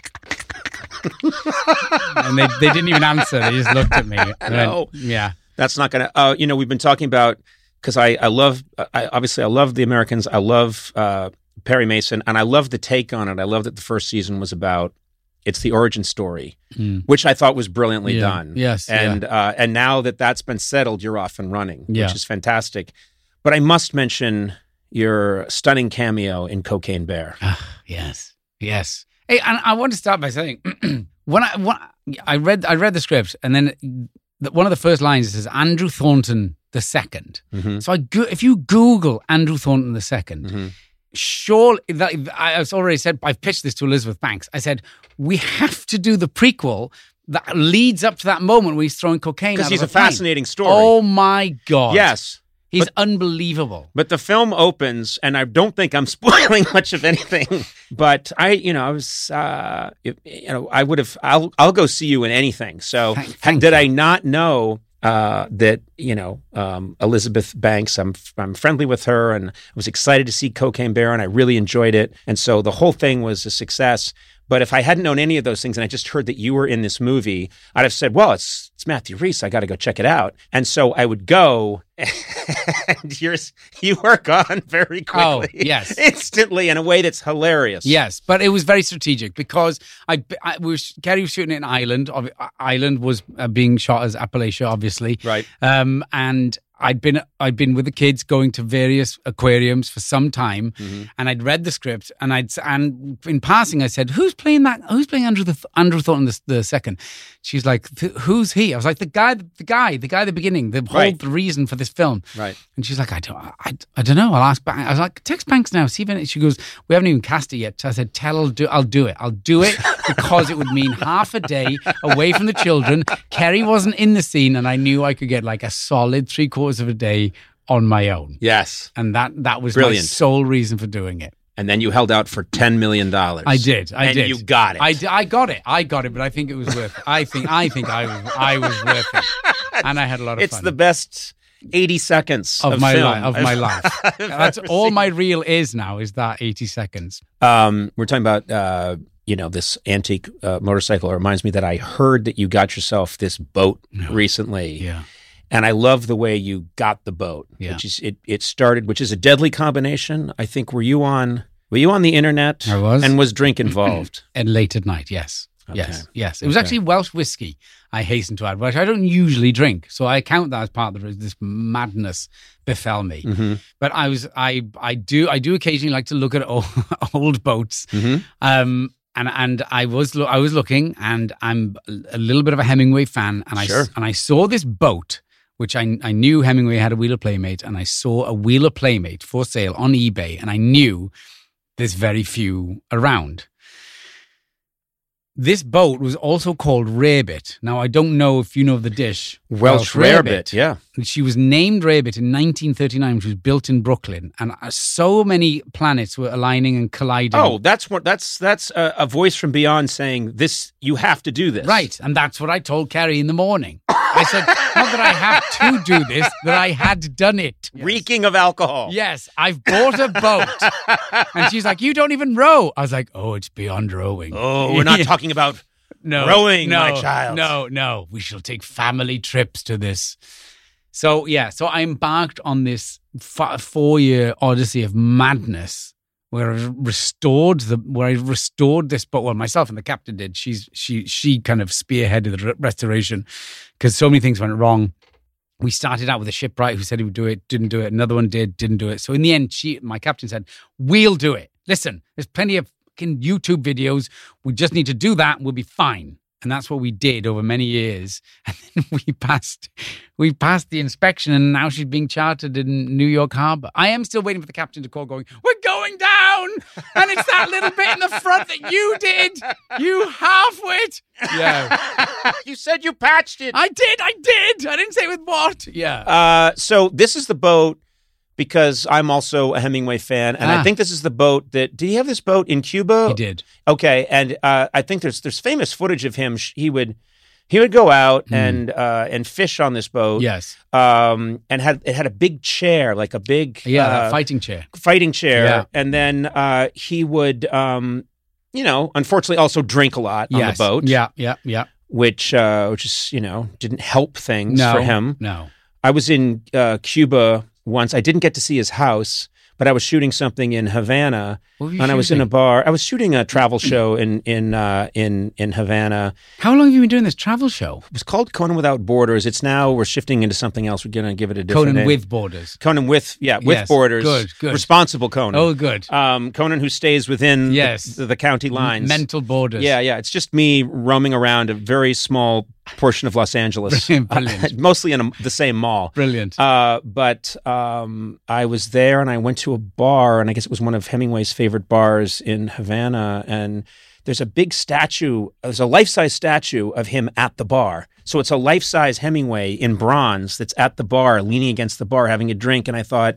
And they, they didn't even answer. They just looked at me. And No. went, yeah. That's not going to. Uh, you know, we've been talking about because I I love I, obviously I love The Americans. I love uh, Perry Mason, and I love the take on it. I love that the first season was about. It's the origin story, Mm. which I thought was brilliantly Yeah. done. Yes, and uh, and now that that's been settled, you're off and running, Yeah. which is fantastic. But I must mention your stunning cameo in Cocaine Bear. Ah, yes. Yes. Hey, and I want to start by saying when I when I read I read the script, and then the, one of the first lines says Andrew Thornton the second. Mhm. So I go, if you Google Andrew Thornton the second, Mhm. surely that, I've already said I've pitched this to Elizabeth Banks. I said we have to do the prequel that leads up to that moment where he's throwing cocaine. Because out he's of a plane. fascinating story. Oh my god! Yes. he's but- unbelievable. But the film opens, and I don't think I'm spoiling much of anything. But I, you know, I was, uh, if- you know, I would have. I'll, I'll go see you in anything. So, Thank- thank did you. I not know uh, that you know um, Elizabeth Banks? I'm, I'm friendly with her, and I was excited to see Cocaine Bear, and I really enjoyed it. And so the whole thing was a success. But if I hadn't known any of those things, and I just heard that you were in this movie, I'd have said, "Well, it's it's Matthew Rhys. I got to go check it out." And so I would go, and you're you were gone very quickly, Oh, yes. instantly, in a way that's hilarious. Yes, but it was very strategic because I, I we was Kerry was shooting in Ireland. Ob- Ireland was uh, being shot as Appalachia, obviously, Right. Um, and I'd been I'd been with the kids going to various aquariums for some time, Mhm. and I'd read the script, and I'd and in passing I said, "Who's playing that? Who's playing Andrew the Andrew Thornton the, the second?" She's like, "Who's he?" I was like, "The guy, the guy, the guy at the beginning, the whole Right. the reason for this film." Right. And she's like, I don't, I, I don't know. I'll ask Banks. I was like, text Banks now. See if any. She goes, we haven't even cast it yet. So I said, tell, I'll do, I'll do it. I'll do it because it would mean half a day away from the children. Kerry wasn't in the scene, and I knew I could get like a solid three quarters of a day on my own. Yes. And that that was Brilliant. my sole reason for doing it. And then you held out for ten million dollars. I did. I and did. you got it. I, d- I got it. I got it. But I think it was worth it. I think I think I was I was worth it, and I had a lot of it's fun. the best eighty seconds of, of, my film life. Of I've- my life. I've That's ever all seen. my reel is now. Is that eighty seconds? Um, we're talking about, uh, you know, this antique uh, motorcycle. It reminds me that I heard that you got yourself this boat recently. Yeah. And I love the way you got the boat, Yeah. which is it, it started, which is a deadly combination. I think, were you on, were you on the internet? I was. And was drink involved? And late at night, yes. Okay. Yes, yes. It was Okay. actually Welsh whiskey, I hasten to add, which I don't usually drink. So I count that as part of the, this madness befell me. Mhm. But I was, I, I do, I do occasionally like to look at old, old boats. Mhm. Um, and and I was, lo- I was looking, and I'm a little bit of a Hemingway fan, and I Sure. and I saw this boat, which I I knew Hemingway had a Wheeler Playmate, and I saw a Wheeler Playmate for sale on eBay, and I knew there's very few around. This boat was also called Rarebit. Now, I don't know if you know the dish. Welsh rarebit, yeah. And she was named Rarebit in nineteen thirty-nine, which was built in Brooklyn. And uh, so many planets were aligning and colliding. Oh, that's what that's that's a, a voice from beyond saying this. You have to do this, Right. And that's what I told Kerry in the morning. I said, not that I have to do this, that I had done it. Reeking of alcohol. Yes, I've bought a boat. And she's like, you don't even row. I was like, oh, it's beyond rowing. Oh, we're not talking about no, rowing, no, my child. No, no. We shall take family trips to this. So, yeah, so I embarked on this f- four-year odyssey of madness where I restored the where I restored this boat. Well, myself and the captain did. She's she she kind of spearheaded the re- restoration because so many things went wrong. We started out with a shipwright who said he would do it, didn't do it. Another one did, didn't do it. So in the end, she, my captain said, "We'll do it. Listen, there's plenty of fucking YouTube videos. We just need to do that. And we'll be fine." And that's what we did over many years. And then we passed, we passed the inspection, and now she's being chartered in New York Harbor. I am still waiting for the captain to call, going, "We're going down, and it's that little bit in the front that you did. You half-wit." Yeah, You said you patched it. I did. I did. I didn't say with what. Yeah. Uh, so this is the boat because I'm also a Hemingway fan, and Ah. I think this is the boat that did he have this boat in Cuba? He did. Okay, and uh, I think there's there's famous footage of him. He would he would go out Hmm. and uh, and fish on this boat. Yes. Um, and had it had a big chair, like a big Yeah, uh, that fighting chair. fighting chair, Yeah. and then uh, he would, um, you know, unfortunately, also drink a lot on Yes. the boat. Yeah, yeah, yeah. which uh, which is you know didn't help things No. for him. No. I was in uh, Cuba once. I didn't get to see his house, but I was shooting something in Havana, What were you and I was in a shooting? bar. I was shooting a travel show in in uh, in in Havana. How long have you been doing this travel show? It was called Conan Without Borders. It's now we're shifting into something else. We're going to give it a different Conan name. with Borders. Conan with yeah with Yes. borders. Good, good. Responsible Conan. Oh, good. Um, Conan who stays within the- Yes. the, the county lines. Mental borders. Yeah, yeah. It's just me roaming around a very small portion of Los Angeles, Brilliant. mostly in a, the same mall. Brilliant. Uh, but um, I was there, and I went to a bar, and I guess it was one of Hemingway's favorite bars in Havana. And there's a big statue. There's a life-size statue of him at the bar. So it's a life-size Hemingway in bronze that's at the bar, leaning against the bar, having a drink. And I thought,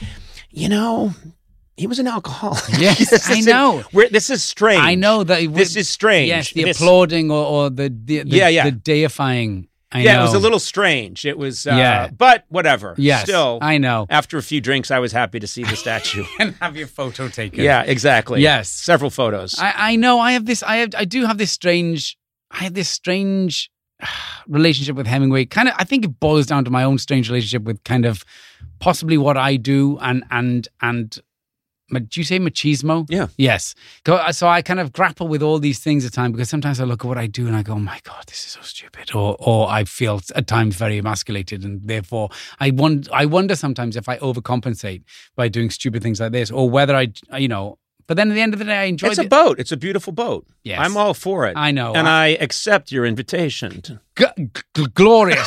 you know, he was an alcoholic. Yes, This I is- know. We're, this is strange. I know that it would, This is strange. Yes, the This- applauding or, or the, the, the Yeah, yeah. the deifying. I yeah, know. it was a little strange. It was, uh, Yeah. but whatever. Yes, Still, I know. after a few drinks, I was happy to see the statue. And have your photo taken. Yeah, exactly. Yes. Several photos. I, I know. I have this. I have. I do have this strange. I have this strange relationship with Hemingway. Kind of. I think it boils down to my own strange relationship with kind of possibly what I do and and and. ma- Do you say machismo? Yeah. Yes. Go- So I kind of grapple with all these things at times because sometimes I look at what I do and I go, oh my God, this is so stupid. Or or I feel at times very emasculated and therefore I wonder, I wonder sometimes if I overcompensate by doing stupid things like this or whether I, you know, but then at the end of the day, I enjoy it's the, a boat. It's a beautiful boat. Yes. I'm all for it. I know. And I accept your invitation. to- G- g- glorious.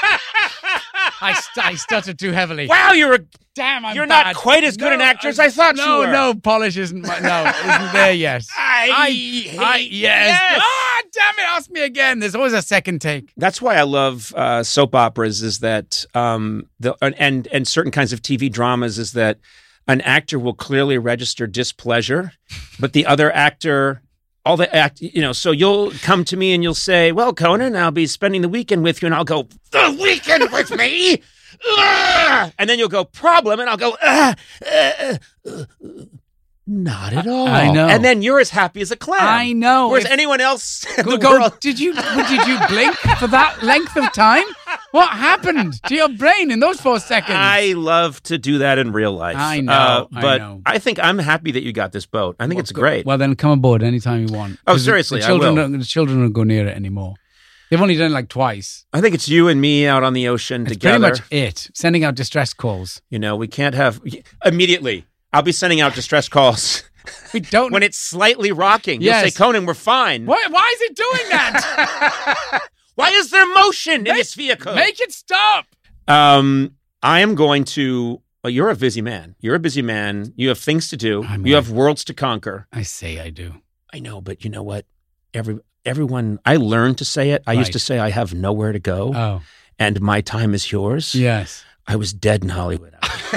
I, st- I stuttered too heavily. Wow, you're a Damn, I'm You're bad. not quite as good an No, actor as I thought you no, were. No, polish isn't my, no, isn't there yet. I, I, yes. yes. Ah, damn it, ask me again. There's always a second take. That's why I love uh, soap operas. Is that um, the and and certain kinds of T V dramas is that an actor will clearly register displeasure, but the other actor. All the act, you know, so you'll come to me and you'll say, well, Conan, I'll be spending the weekend with you. And I'll go, the weekend with me? Ugh! And then you'll go, problem. And I'll go, uh, uh, uh, not at all. I know. And then you're as happy as a clam. I know. Whereas If- anyone else in Go, the go, world. did you did you blink for that length of time? What happened to your brain in those four seconds? I love to do that in real life. I know, Uh, I but know. I think I'm happy that you got this boat. I think it's great. Well, then come aboard anytime you want. Oh, 'Cause the- seriously, the I children will. Don't, the children don't go near it anymore. They've only done it like twice. I think it's you and me out on the ocean It's together. pretty much it. Sending out distress calls. You know, we can't have immediately. I'll be sending out distress calls We don't. when it's slightly rocking. Yes. You'll say, Conan, we're fine. why, why is it doing that? Why is there motion in Make- this vehicle? Make it stop. um, I am going to. Well, you're a busy man. You're a busy man. You have things to do. I'm you like- have worlds to conquer. I say I do. I know, but you know what? Every everyone. I learned to say it. I used Right. to say I have nowhere to go, Oh, and my time is yours. yes. I was dead in Hollywood.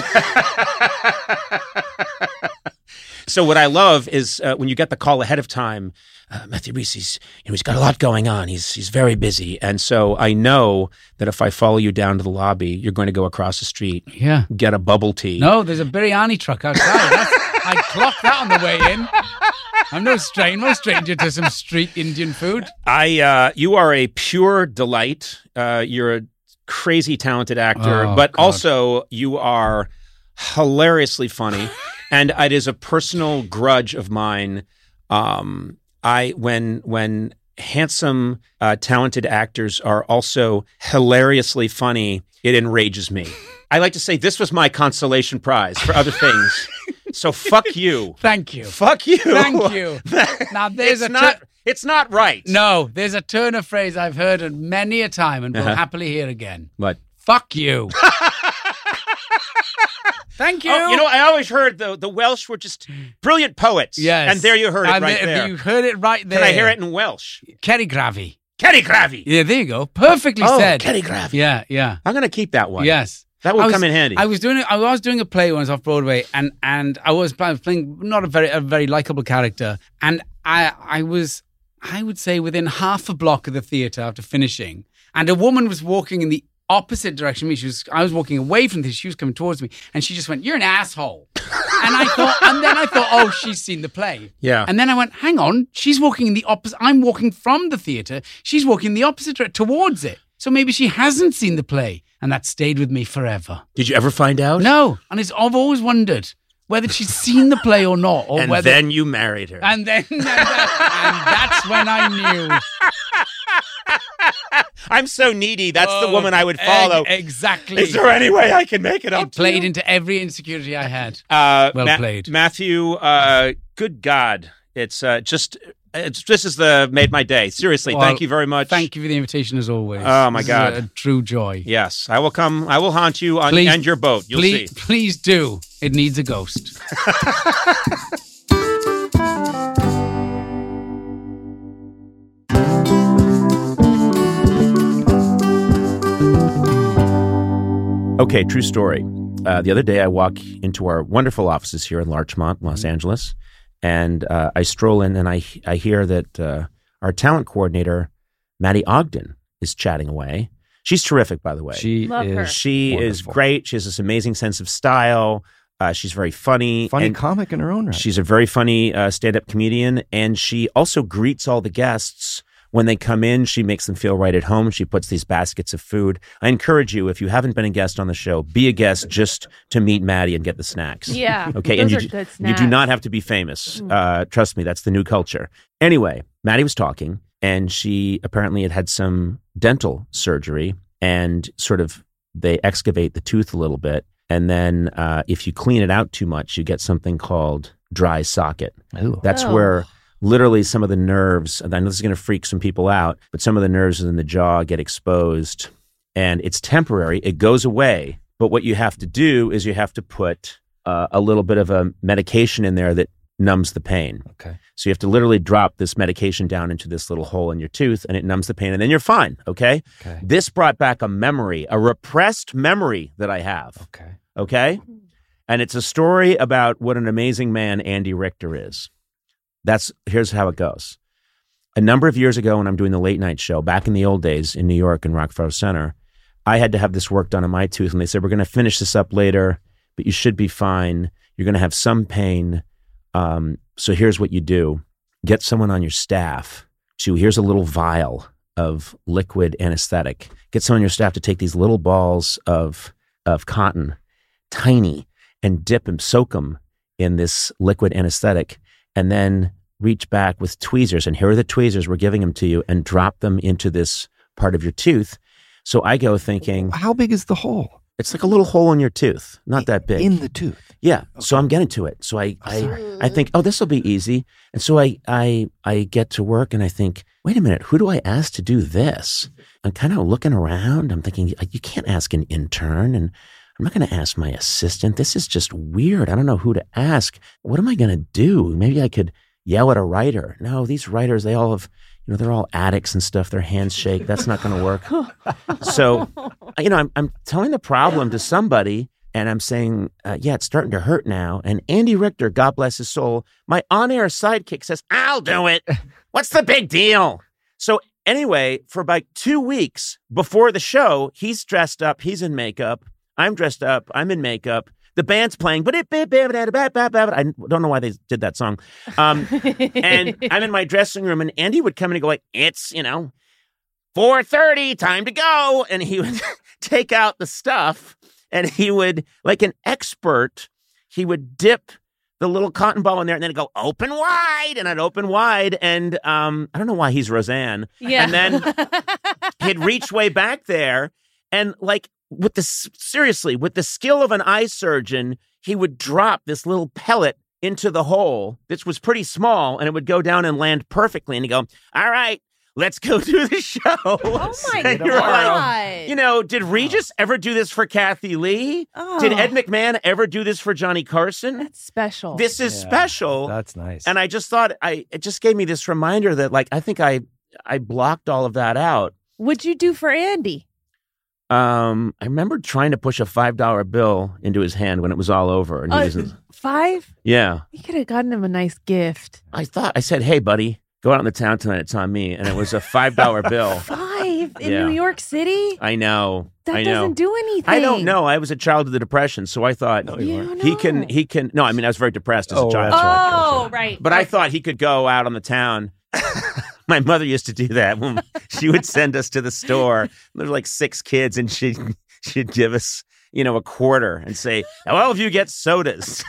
So what I love is uh, when you get the call ahead of time. Uh, Matthew Rhys, he's you know he's got a lot going on. He's he's very busy, and so I know that if I follow you down to the lobby, you're going to go across the street, Yeah. get a bubble tea. No, there's a biryani truck outside. That's, I clocked that on the way in. I'm no stranger, no stranger to some street Indian food. I uh, you are a pure delight. Uh, you're a crazy talented actor, Oh, but God. also you are hilariously funny, and it is a personal grudge of mine. Um, I when when handsome, uh, talented actors are also hilariously funny, it enrages me. I like to say this was my consolation prize for other things. So fuck you. Thank you. Fuck you. Thank you. Now there's it's a not. tur- it's not right. no, there's a turn of phrase I've heard it many a time and will Uh-huh. happily hear again. What? Fuck you. Thank you. Oh, you know, I always heard the the Welsh were just brilliant poets. yes. And there you heard it And right there- there. You heard it right there. Can I hear it in Welsh? Kerry Gravy. Kerry Gravy. Yeah, there you go. Perfectly Oh, said. Kerry Gravy. Yeah, yeah. I'm going to keep that one. Yes. That will I was- come in handy. I was doing it. I was doing a play once off Broadway, and and I was, I was playing not a very a very likable character, and I I was I would say within half a block of the theater after finishing, and a woman was walking in the opposite direction of me. She was I was walking away from this. She was coming towards me, and she just went, "You're an asshole." And I thought, and then I thought, oh, she's seen the play. Yeah. And then I went, hang on, she's walking in the opposite. I'm walking from the theater. She's walking in the opposite direction towards it. So maybe she hasn't seen the play. And that stayed with me forever. Did you ever find out? No. And it's, I've always wondered whether she's seen the play or not. Or And whether, then you married her. And then, and, that, and that's when I knew. I'm so needy. That's the Oh, woman I would ex- follow. Exactly. Is there any way I can make it up It to played you? into every insecurity I had. Uh, Well Ma- played. Matthew. Uh, good God, it's uh, just it's this is the made my day. Seriously, Well, thank you very much. Thank you for the invitation as always. Oh, my This is God. a, a true joy. Yes, I will come. I will haunt you on Please- and your boat. You'll please, see. please do. It needs a ghost. Okay, true story. Uh, the other day, I walk into our wonderful offices here in Larchmont, Los Angeles, and uh, I stroll in and I I hear that uh, our talent coordinator, Maddie Ogden, is chatting away. She's terrific, by the way. She Love is her. She is wonderful. great. She has this amazing sense of style. Uh, she's very funny. funny and comic in her own right. She's a very funny uh, stand-up comedian, and she also greets all the guests when they come in. She makes them feel right at home. She puts these baskets of food. I encourage you, if you haven't been a guest on the show, be a guest just to meet Maddie and get the snacks. Yeah. Okay, Those and you, are d- good you do snacks. not have to be famous. Uh, trust me, that's the new culture. Anyway, Maddie was talking, and she apparently had had some dental surgery, and sort of they excavate the tooth a little bit, and then uh, if you clean it out too much, you get something called dry socket. Ooh. That's Oh. where literally some of the nerves, and I know this is going to freak some people out, but some of the nerves in the jaw get exposed, and it's temporary. It goes away, but what you have to do is you have to put uh, a little bit of a medication in there that numbs the pain. Okay. So you have to literally drop this medication down into this little hole in your tooth, and it numbs the pain, and then you're fine, okay? Okay. This brought back a memory, a repressed memory that I have, Okay. okay? And it's a story about what an amazing man Andy Richter is. That's here's how it goes. A number of years ago, when I'm doing the late night show, back in the old days in New York in Rockefeller Center, I had to have this work done on my tooth, and they said, we're going to finish this up later, but you should be fine. You're going to have some pain. Um, so here's what you do. Get someone on your staff to, here's a little vial of liquid anesthetic. Get someone on your staff to take these little balls of, of cotton, tiny, and dip them, soak them in this liquid anesthetic, and then reach back with tweezers. And here are the tweezers. We're giving them to you, and drop them into this part of your tooth. So I go thinking, How big is the hole it's like a little hole in your tooth, not that big. in the tooth? Yeah. So I'm getting to it. So I, I, I think, oh, this will be easy. And so I, I, I get to work, and I think, wait a minute, who do I ask to do this? I'm kind of looking around. I'm thinking, you can't ask an intern, and I'm not going to ask my assistant. This is just weird. I don't know who to ask. What am I going to do? Maybe I could yell at a writer. No, these writers, they all have, you know, they're all addicts and stuff. Their hands shake. That's not going to work. So, you know, I'm, I'm telling the problem to somebody, and I'm saying, uh, yeah, it's starting to hurt now. And Andy Richter, God bless his soul, my on-air sidekick says, I'll do it. What's the big deal? So anyway, for about two weeks before the show, he's dressed up. He's in makeup. I'm dressed up. I'm in makeup. The band's playing, but it, I don't know why they did that song. Um, and I'm in my dressing room, and Andy would come in and go like, it's, you know, four thirty, time to go. And he would take out the stuff, and he would, like an expert, he would dip the little cotton ball in there, and then it'd go open wide, and I'd open wide. And um, I don't know why he's Roseanne. Yeah. And then he'd reach way back there, and like, with the seriously, with the skill of an eye surgeon, he would drop this little pellet into the hole. This was pretty small, and it would go down and land perfectly. And he'd go, all right, let's go do the show. Oh my And you're God. like, you know, did Regis ever do this for Kathy Lee? Oh, Did Ed McMahon ever do this for Johnny Carson? That's special. This is Yeah, special. That's nice. And I just thought, I it just gave me this reminder that, like, I think I I blocked all of that out. What'd you do for Andy? Um, I remember trying to push a five dollar bill into his hand when it was all over, and he Uh, was, five? yeah. You could have gotten him a nice gift. I thought I said, "Hey, buddy, go out in the town tonight. It's on me," and it was a five dollar bill. Five in Yeah. New York City? I know. That I know. doesn't do anything. I don't know. I was a child of the Depression, so I thought You he can. know. He can. No, I mean I was very depressed as Oh, a child. that's right. Oh, right. But I thought he could go out on the town. My mother used to do that when she would send us to the store. There's like six kids, and she she'd give us, you know, a quarter and say, "Well, if you get sodas."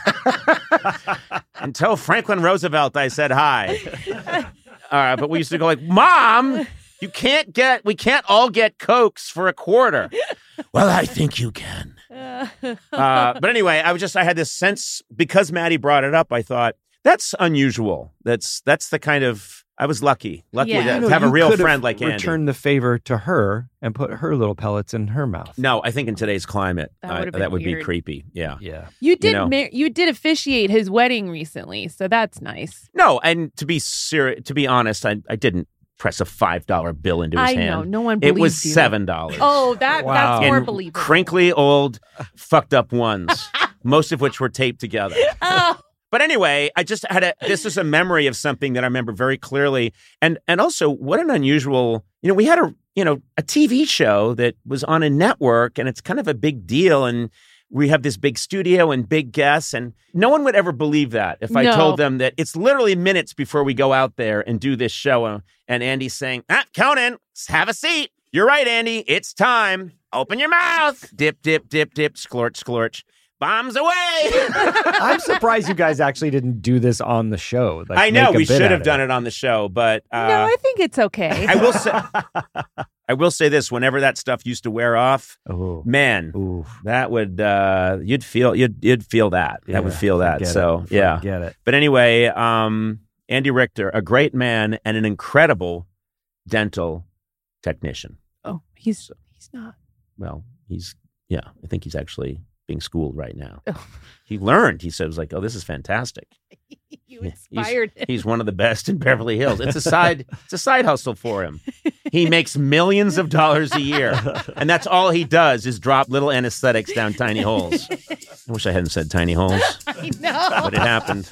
And tell Franklin Roosevelt I said hi. All right, but we used to go like, "Mom, you can't get. We can't all get Cokes for a quarter." Well, I think you can. Uh, but anyway, I was just I had this sense because Maddie brought it up. I thought that's unusual. That's that's the kind of I was lucky, lucky Yeah. to, You know, to have a you real could have friend like Andy. Return the favor to her and put her little pellets in her mouth. No, I think in today's climate, That uh, would've been that would be weird. creepy. Yeah. Yeah. You did know. mar- you did officiate his wedding recently, so that's nice. No, and to be serious, to be honest, I, I didn't press a five dollar bill into his I hand. know, no one It believes was you. seven dollars. Oh, that Wow. that's more And believable. crinkly old, fucked up ones, most of which were taped together. Oh, But anyway, I just had a, this is a memory of something that I remember very clearly. And, and also what an unusual, you know, we had a, you know, a T V show that was on a network and it's kind of a big deal. And we have this big studio and big guests and no one would ever believe that if I No. told them that it's literally minutes before we go out there and do this show. uh, And Andy's saying, ah, Conan, have a seat. You're right, Andy. It's time. Open your mouth. Dip, dip, dip, dip, splorch, splorch. Bombs away. I'm surprised you guys actually didn't do this on the show. Like, I know make a we bit should out have of done it on the show, but uh, no, I think it's okay. I will say, I will say this: whenever that stuff used to wear off, Oh, man, ooh. that would uh, you'd feel you'd you'd feel that that would Yeah, feel that. forget So it. yeah, Forget it. but anyway, um, Andy Richter, a great man and an incredible dental technician. Oh, he's he's not. Well, he's yeah, I think he's actually being schooled right now. Oh. He learned. He said, "Was like, oh, this is fantastic." You Yeah, inspired him. He's one of the best in Beverly Hills. It's a side it's a side hustle for him. He makes millions of dollars a year. And that's all he does is drop little anesthetics down tiny holes. I wish I hadn't said tiny holes, I know. but it happened.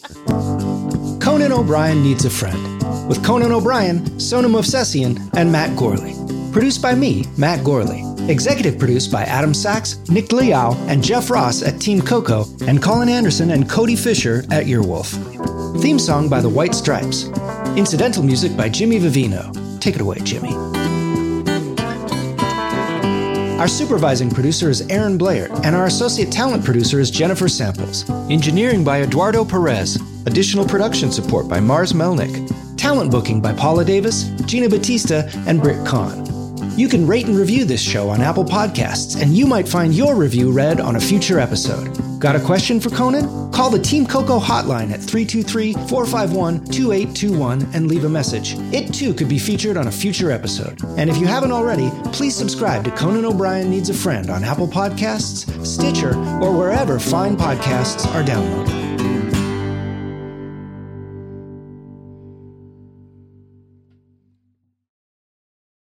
Conan O'Brien Needs a Friend, with Conan O'Brien, Sonam Movsesian, and Matt Gorley. Produced by me, Matt Gorley. Executive produced by Adam Sachs, Nick Liao, and Jeff Ross at Team Coco, and Colin Anderson and Cody Fisher at Earwolf. Theme song by The White Stripes. Incidental music by Jimmy Vivino. Take it away, Jimmy. Our supervising producer is Aaron Blair, and our associate talent producer is Jennifer Samples. Engineering by Eduardo Perez. Additional production support by Mars Melnick. Talent booking by Paula Davis, Gina Batista, and Britt Kahn. You can rate and review this show on Apple Podcasts, and you might find your review read on a future episode. Got a question for Conan? Call the Team Coco hotline at three two three, four five one, two eight two one and leave a message. It too could be featured on a future episode. And if you haven't already, please subscribe to Conan O'Brien Needs a Friend on Apple Podcasts, Stitcher, or wherever fine podcasts are downloaded.